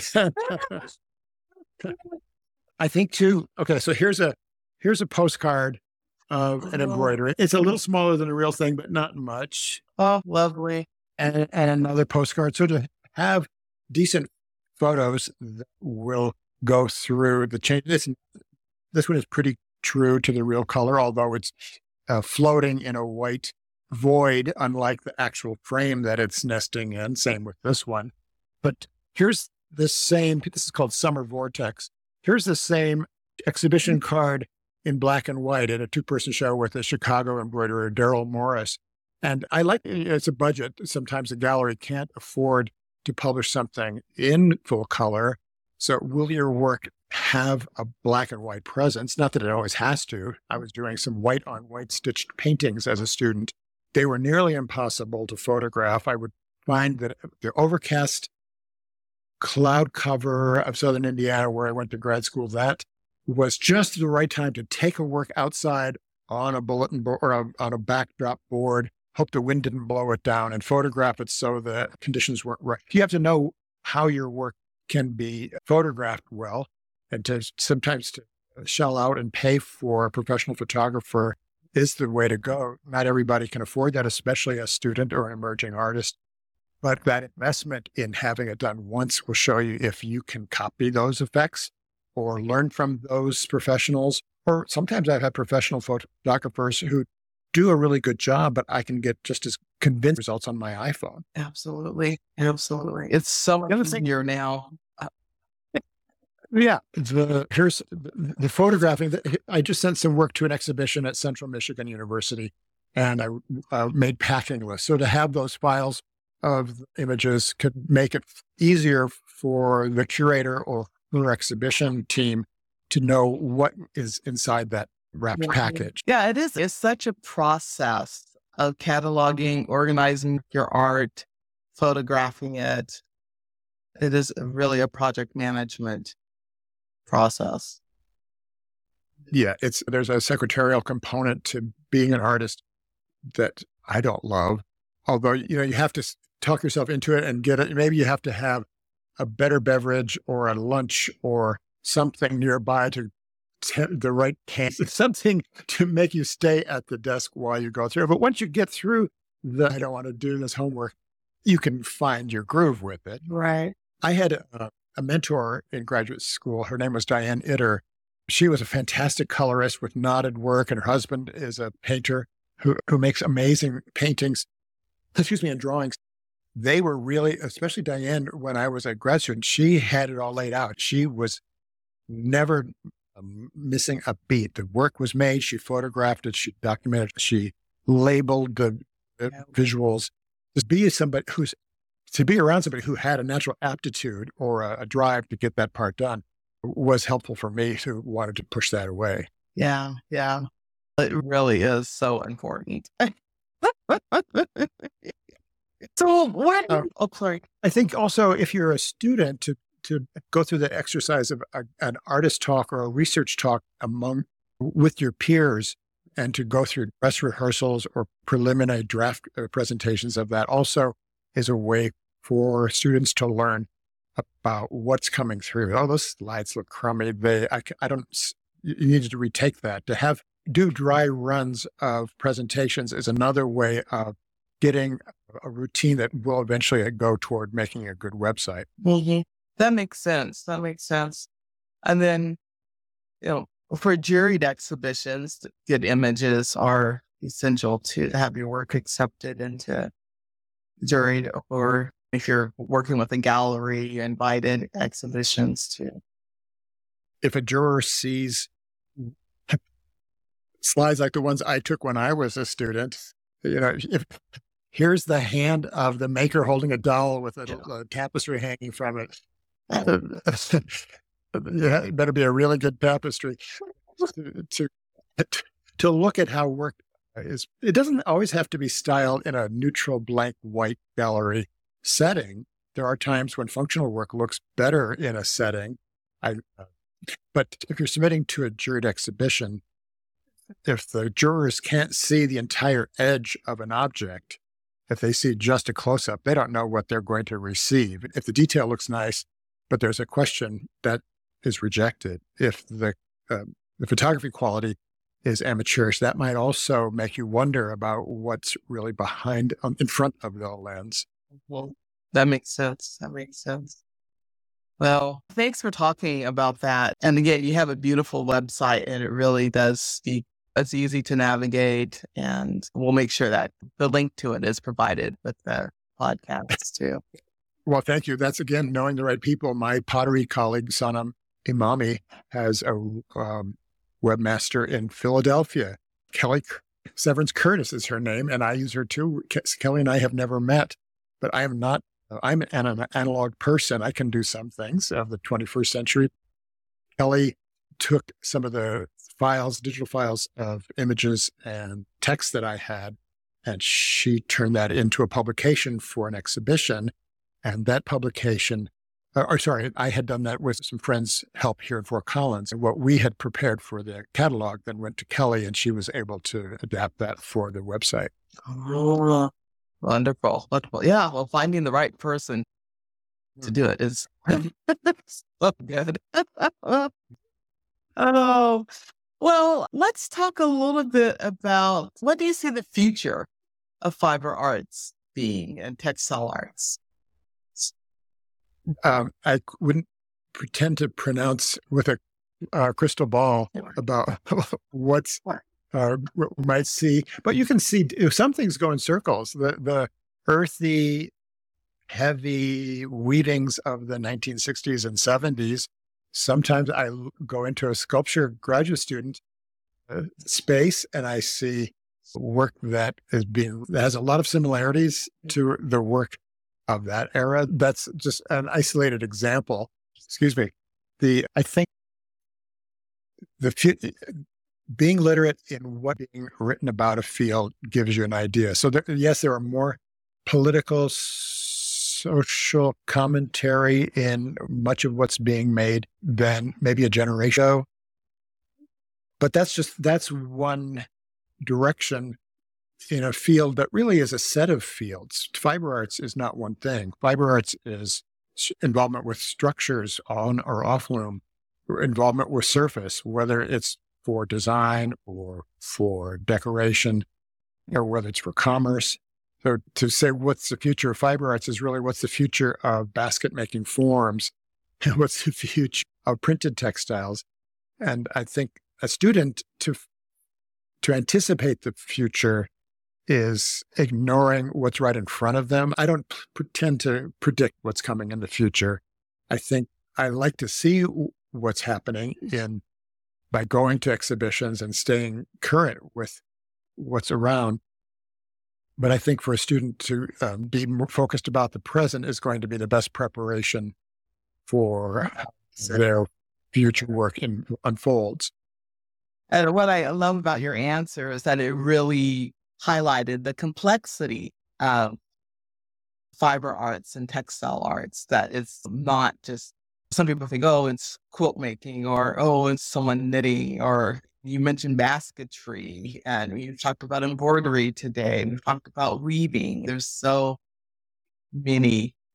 I think too. Okay, so here's a here's a postcard of an embroidery. It's a little smaller than a real thing, but not much. Oh, lovely. And, and another postcard. So to have decent photos that will go through the change. This this one is pretty true to the real color, although it's uh, floating in a white void, unlike the actual frame that it's nesting in. Same with this one. But here's this same. This is called Summer Vortex. Here's the same exhibition card in black and white at a two-person show with a Chicago embroiderer, Daryl Morris. And I like, it's a budget. Sometimes the gallery can't afford to publish something in full color. So will your work have a black and white presence? Not that it always has to. I was doing some white on white stitched paintings as a student. They were nearly impossible to photograph. I would find that the overcast cloud cover of Southern Indiana, where I went to grad school, that was just the right time to take a work outside on a bulletin board or a, on a backdrop board, hope the wind didn't blow it down, and photograph it so the conditions weren't right. You have to know how your work can be photographed well, and to sometimes to shell out and pay for a professional photographer is the way to go. Not everybody can afford that, especially a student or an emerging artist. But that investment in having it done once will show you if you can copy those effects or learn from those professionals. Or sometimes I've had professional photographers who do a really good job, but I can get just as convincing results on my iPhone. Absolutely. Absolutely. It's so much easier now. Yeah. The, here's the, the photographing. The, I just sent some work to an exhibition at Central Michigan University, and I uh, made packing lists. So to have those files of images could make it easier for the curator or her exhibition team to know what is inside that wrapped Yeah. package. Yeah, it is. It's such a process of cataloging, organizing your art, photographing it. It is really a project management process. Yeah, it's there's a secretarial component to being an artist that I don't love. Although, you know, you have to talk yourself into it and get it. Maybe you have to have a better beverage or a lunch or something nearby to t- the right can, something to make you stay at the desk while you go through. But once you get through the, I don't want to do this homework, you can find your groove with it. Right. I had a, a mentor in graduate school. Her name was Diane Itter. She was a fantastic colorist with knotted work, and her husband is a painter who, who makes amazing paintings, excuse me, and drawings. They were really, especially Diane, when I was a grad student, she had it all laid out. She was never um, missing a beat. The work was made. She photographed it. She documented it. She labeled the, the Yeah. visuals. To be somebody who's, to be around somebody who had a natural aptitude or a, a drive to get that part done was helpful for me who wanted to push that away. Yeah. Yeah. It really is so important. So what? Uh, oh, sorry. I think also if you're a student to to go through the exercise of a, an artist talk or a research talk among with your peers and to go through dress rehearsals or preliminary draft uh, presentations of that also is a way for students to learn about what's coming through. Oh, those slides look crummy. They, I, I don't, you need to retake that. To have, do dry runs of presentations is another way of getting a routine that will eventually go toward making a good website. Mm-hmm. That makes sense. That makes sense. And then, you know, for juried exhibitions, good images are essential to have your work accepted into juried, or if you're working with a gallery, invited exhibitions too. If a juror sees slides like the ones I took when I was a student, you know, if here's the hand of the maker holding a doll with a, a tapestry hanging from it. Yeah, it better be a really good tapestry to, to look at how work is. It doesn't always have to be styled in a neutral blank white gallery setting. There are times when functional work looks better in a setting. I, uh, but if you're submitting to a juried exhibition, if the jurors can't see the entire edge of an object, if they see just a close-up, they don't know what they're going to receive. If the detail looks nice, but there's a question, that is rejected. If the uh, the photography quality is amateurish, that might also make you wonder about what's really behind, um, in front of the lens. Well, that makes sense. That makes sense. Well, thanks for talking about that. And again, you have a beautiful website, and it really does speak. It's easy to navigate, and we'll make sure that the link to it is provided with the podcast too. Well, thank you. That's, again, knowing the right people. My pottery colleague, Sanam Imami, has a um, webmaster in Philadelphia. Kelly Severance Curtis is her name, and I use her too. Ke- Kelly and I have never met, but I am not, uh, I'm an, an analog person. I can do some things of the twenty-first century. Kelly took some of the files, digital files of images and text that I had, and she turned that into a publication for an exhibition. And that publication, uh, or sorry, I had done that with some friends' help here in Fort Collins. And what we had prepared for the catalog then went to Kelly, and she was able to adapt that for the website. Oh, wonderful. Wonderful. Yeah. Well, finding the right person to do it is so good. Oh, well, let's talk a little bit about, what do you see the future of fiber arts being and textile arts? Um, I wouldn't pretend to pronounce with a uh, crystal ball about what's uh, what we might see, but you can see some things go in circles. The the earthy, heavy weavings of the nineteen sixties and seventies. Sometimes I go into a sculpture graduate student uh, space, and I see work that is being that has a lot of similarities to the work of that era. That's just an isolated example. Excuse me. The I think the being literate in what being written about a field gives you an idea. So there, yes, there are more political, social commentary in much of what's being made than maybe a generation ago. But that's just that's one direction in a field that really is a set of fields. Fiber arts is not one thing. Fiber arts is involvement with structures on or off loom, involvement with surface, whether it's for design or for decoration, or whether it's for commerce. So to say what's the future of fiber arts is really what's the future of basket making forms, and what's the future of printed textiles. And I think a student to to anticipate the future is ignoring what's right in front of them. I don't p- pretend to predict what's coming in the future. I think I like to see w- what's happening in by going to exhibitions and staying current with what's around. But I think for a student to um, be more focused about the present is going to be the best preparation for how their future work in, unfolds. And what I love about your answer is that it really highlighted the complexity of fiber arts and textile arts, that it's not just, some people think, oh, it's quilt making, or, oh, it's someone knitting, or you mentioned basketry, and we talked about embroidery today. We talked about weaving. There's so many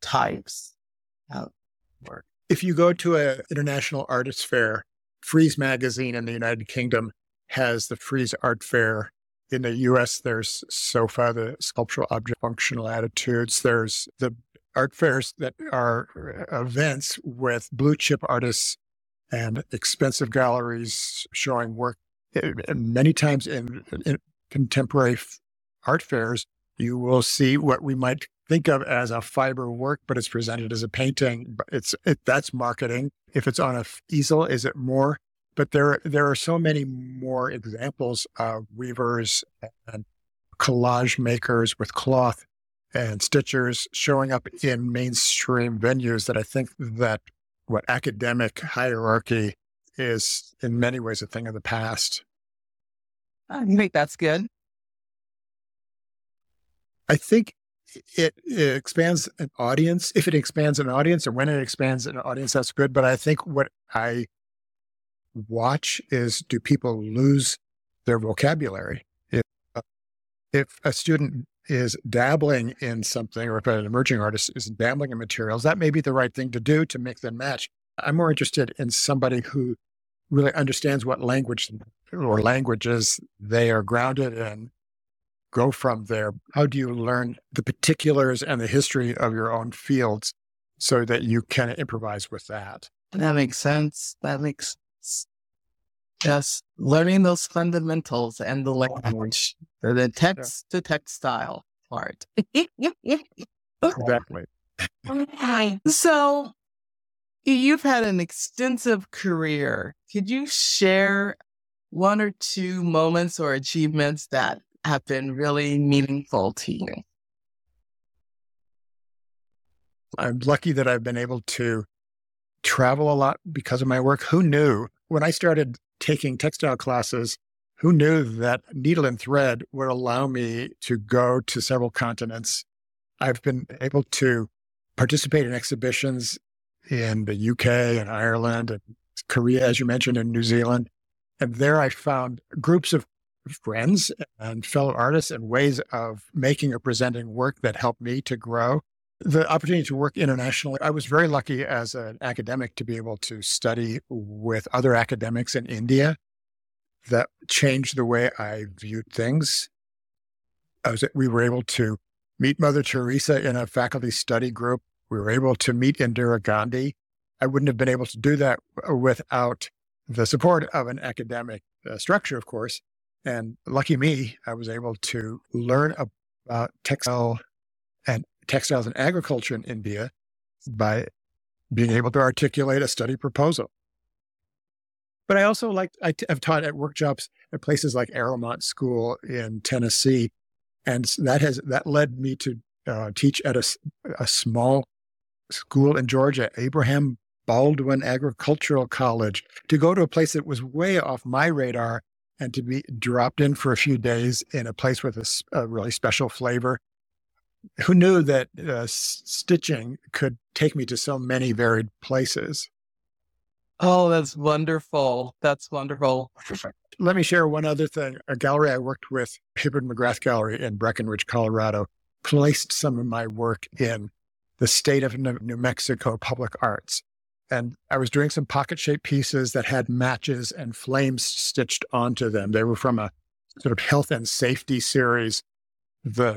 types of work? If you go to an international artist fair, Frieze magazine in the United Kingdom has the Frieze Art Fair. In the U S, there's SOFA, the Sculptural Object Functional Attitudes. There's the art fairs that are events with blue chip artists and expensive galleries showing work. Many times in, in contemporary art fairs, you will see what we might think of as a fiber work, but it's presented as a painting. It's it, that's marketing. If it's on a easel, is it more? But there, there are so many more examples of weavers and collage makers with cloth and stitchers showing up in mainstream venues that I think that what academic hierarchy is in many ways a thing of the past. I think that's good. I think it, it expands an audience. If it expands an audience or when it expands an audience, that's good. But I think what I watch is, do people lose their vocabulary? If, uh, if a student is dabbling in something, or if an emerging artist is dabbling in materials, that may be the right thing to do to make them match. I'm more interested in somebody who really understands what language or languages they are grounded in. Go from there. How do you learn the particulars and the history of your own fields so that you can improvise with that? That makes sense. That makes sense. Just learning those fundamentals and the language, or the text to textile part. Exactly. So you've had an extensive career. Could you share one or two moments or achievements that have been really meaningful to you? I'm lucky that I've been able to travel a lot because of my work. Who knew when I started taking textile classes, who knew that needle and thread would allow me to go to several continents? I've been able to participate in exhibitions in the U K and Ireland and Korea, as you mentioned, and New Zealand. And there I found groups of friends and fellow artists and ways of making or presenting work that helped me to grow. The opportunity to work internationally, I was very lucky as an academic to be able to study with other academics in India. That changed the way I viewed things. I was, we were able to meet Mother Teresa in a faculty study group. We were able to meet Indira Gandhi. I wouldn't have been able to do that without the support of an academic uh, structure, of course. And lucky me, I was able to learn about textile and textiles and agriculture in India by being able to articulate a study proposal. But I also like, I t- have taught at workshops at places like Aramont School in Tennessee. And that has, that led me to uh, teach at a, a small school in Georgia, Abraham Baldwin Agricultural College, to go to a place that was way off my radar and to be dropped in for a few days in a place with a, a really special flavor. Who knew that uh, stitching could take me to so many varied places? Oh, that's wonderful. That's wonderful. Let me share one other thing. A gallery I worked with, Hibbert McGrath Gallery in Breckenridge, Colorado, placed some of my work in the state of New Mexico Public Arts. And I was doing some pocket-shaped pieces that had matches and flames stitched onto them. They were from a sort of health and safety series. The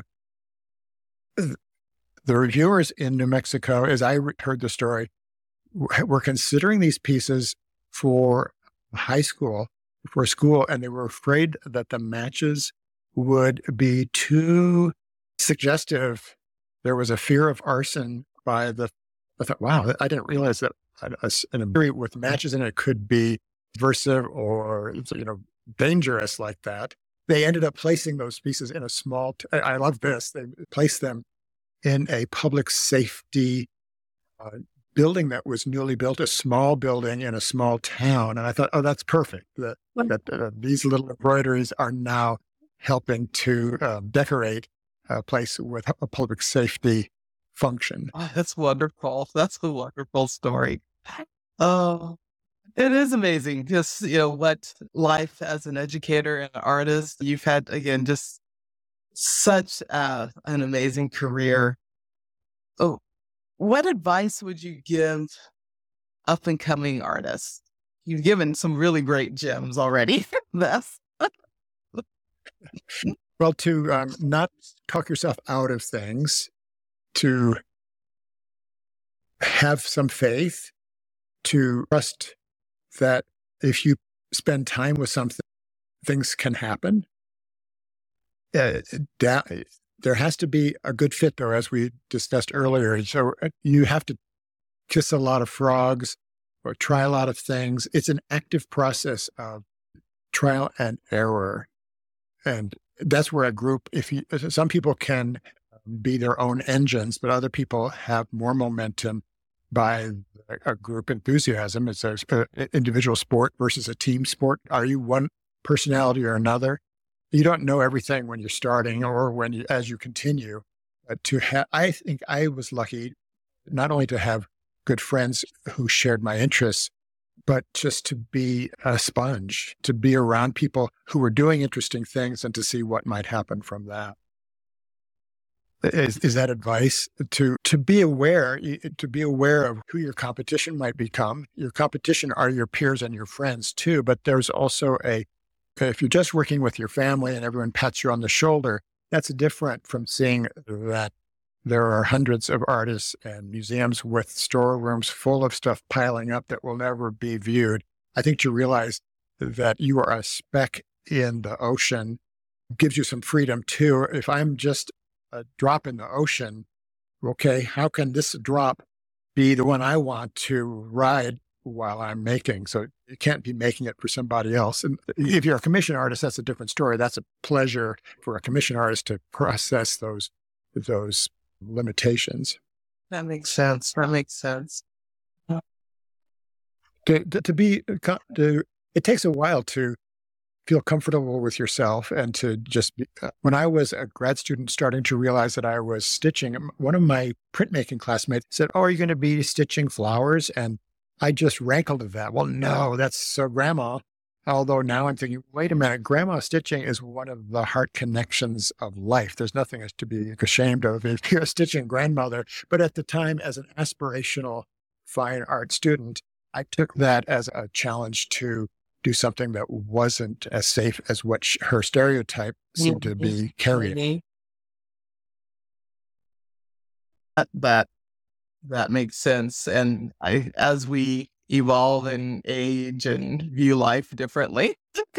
The reviewers in New Mexico, as I heard the story, were considering these pieces for high school, for school, and they were afraid that the matches would be too suggestive. There was a fear of arson by the, I thought, wow, I didn't realize that an embroidery with matches in it could be subversive or, you know, dangerous like that. They ended up placing those pieces in a small, t- I love this, they placed them in a public safety uh, building that was newly built, a small building in a small town. And I thought, oh, that's perfect. That, that uh, these little embroideries are now helping to uh, decorate a place with a public safety function. Oh, that's wonderful. That's a wonderful story. Oh, it is amazing. Just, you know, what life as an educator and an artist, you've had, again, just such uh, an amazing career. Oh, What advice would you give up and coming artists? You've given some really great gems already. That's Well, to um, not talk yourself out of things, to have some faith, to trust that if you spend time with something, things can happen. Uh, da- there has to be a good fit, though, as we discussed earlier. So uh, you have to kiss a lot of frogs or try a lot of things. It's an active process of trial and error. And that's where a group, if you, some people can be their own engines, but other people have more momentum by a group enthusiasm. It's an individual sport versus a team sport. Are you one personality or another? You don't know everything when you're starting or when you, as you continue. Uh, to have, I think I was lucky not only to have good friends who shared my interests, but just to be a sponge, to be around people who were doing interesting things and to see what might happen from that. Is, is that advice? To to be aware, to be aware of who your competition might become. Your competition are your peers and your friends too, but there's also a, if you're just working with your family and everyone pats you on the shoulder, that's different from seeing that there are hundreds of artists and museums with storerooms full of stuff piling up that will never be viewed. I think to realize that you are a speck in the ocean gives you some freedom too. If I'm just a drop in the ocean, okay, how can this drop be the one I want to ride while I'm making? So you can't be making it for somebody else. And if you're a commission artist, that's a different story. That's a pleasure for a commission artist to process those, those limitations. That makes sense. That makes sense. To, to, to be, to, it takes a while to feel comfortable with yourself and to just be, uh, when I was a grad student starting to realize that I was stitching, one of my printmaking classmates said, "Oh, are you going to be stitching flowers?" And I just rankled at that. Well, no, that's so grandma. Although now I'm thinking, wait a minute, grandma stitching is one of the heart connections of life. There's nothing to be ashamed of if you're a stitching grandmother. But at the time, as an aspirational fine art student, I took that as a challenge to do something that wasn't as safe as what sh- her stereotype seemed to be carrying. That, that that makes sense. And I, as we evolve and age and view life differently,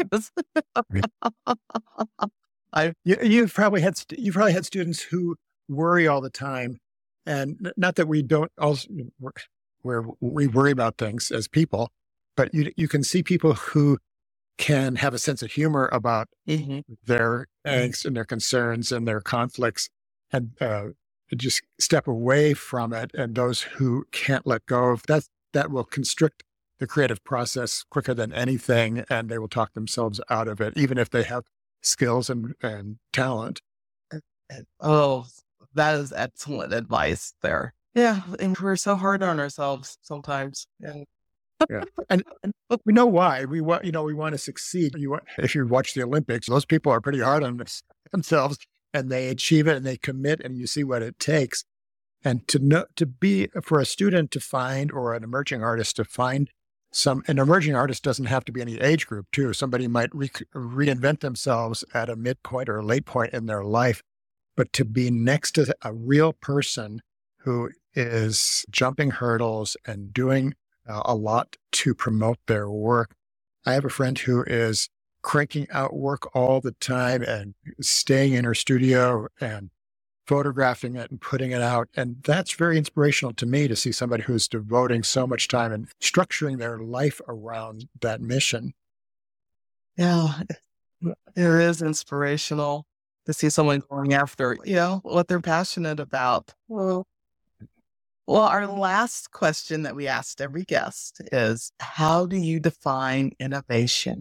I you, you've probably had st- you've probably had students who worry all the time, and n- not that we don't also where we worry about things as people. But you you can see people who can have a sense of humor about mm-hmm. their angst and their concerns and their conflicts, and uh, just step away from it. And those who can't let go of that, that will constrict the creative process quicker than anything, and they will talk themselves out of it, even if they have skills and, and talent. Oh, that is excellent advice there. Yeah, and we're so hard on ourselves sometimes. Yeah. Yeah. And, and we know why. We want, you know, we want to succeed. You want, if you watch the Olympics, those people are pretty hard on this, themselves, and they achieve it and they commit, and you see what it takes. And to know, to be, for a student to find, or an emerging artist to find some, an emerging artist doesn't have to be any age group too. Somebody might re, reinvent themselves at a midpoint or a late point in their life, but to be next to a real person who is jumping hurdles and doing Uh, a lot to promote their work. I have a friend who is cranking out work all the time and staying in her studio and photographing it and putting it out. And that's very inspirational to me, to see somebody who's devoting so much time and structuring their life around that mission. Yeah, it is inspirational to see someone going after, you know, what they're passionate about. Well, Well, our last question that we asked every guest is, how do you define innovation?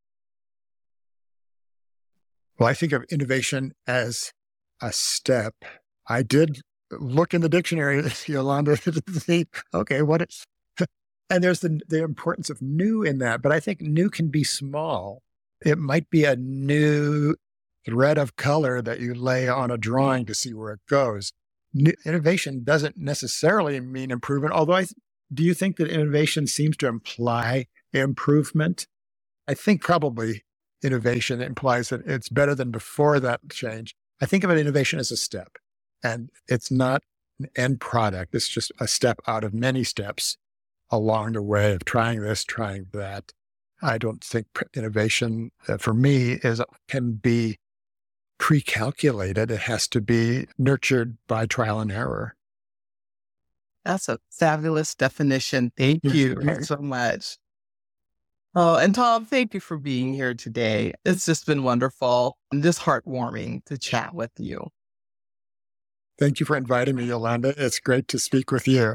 Well, I think of innovation as a step. I did look in the dictionary, Yolanda, to see, okay, what is, and there's the, the importance of new in that, but I think new can be small. It might be a new thread of color that you lay on a drawing to see where it goes. New- innovation doesn't necessarily mean improvement, although I, do you think that innovation seems to imply improvement? I think probably innovation implies that it's better than before that change. I think of an innovation as a step, and it's not an end product. It's just a step out of many steps along the way of trying this, trying that. I don't think innovation uh, for me is can be pre-calculated. It has to be nurtured by trial and error. That's a fabulous definition. Thank you so much. Oh, and Tom, thank you for being here today. It's just been wonderful and just heartwarming to chat with you. Thank you for inviting me, Yolanda. It's great to speak with you.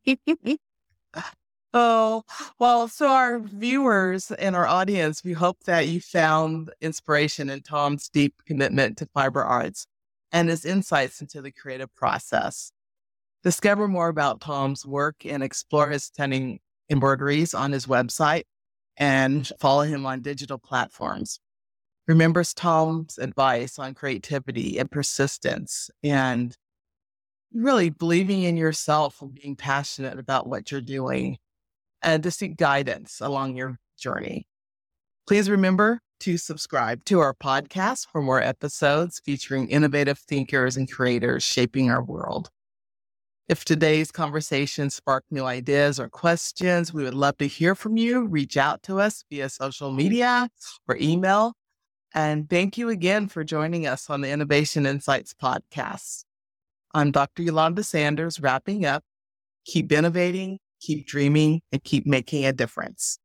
Oh, well, so our viewers and our audience, we hope that you found inspiration in Tom's deep commitment to fiber arts and his insights into the creative process. Discover more about Tom's work and explore his stunning embroideries on his website and follow him on digital platforms. Remember Tom's advice on creativity and persistence and really believing in yourself and being passionate about what you're doing, and to seek guidance along your journey. Please remember to subscribe to our podcast for more episodes featuring innovative thinkers and creators shaping our world. If today's conversation sparked new ideas or questions, we would love to hear from you. Reach out to us via social media or email. And thank you again for joining us on the Innovation Insights podcast. I'm Doctor Yolanda Sanders, wrapping up. Keep innovating, keep dreaming, and keep making a difference.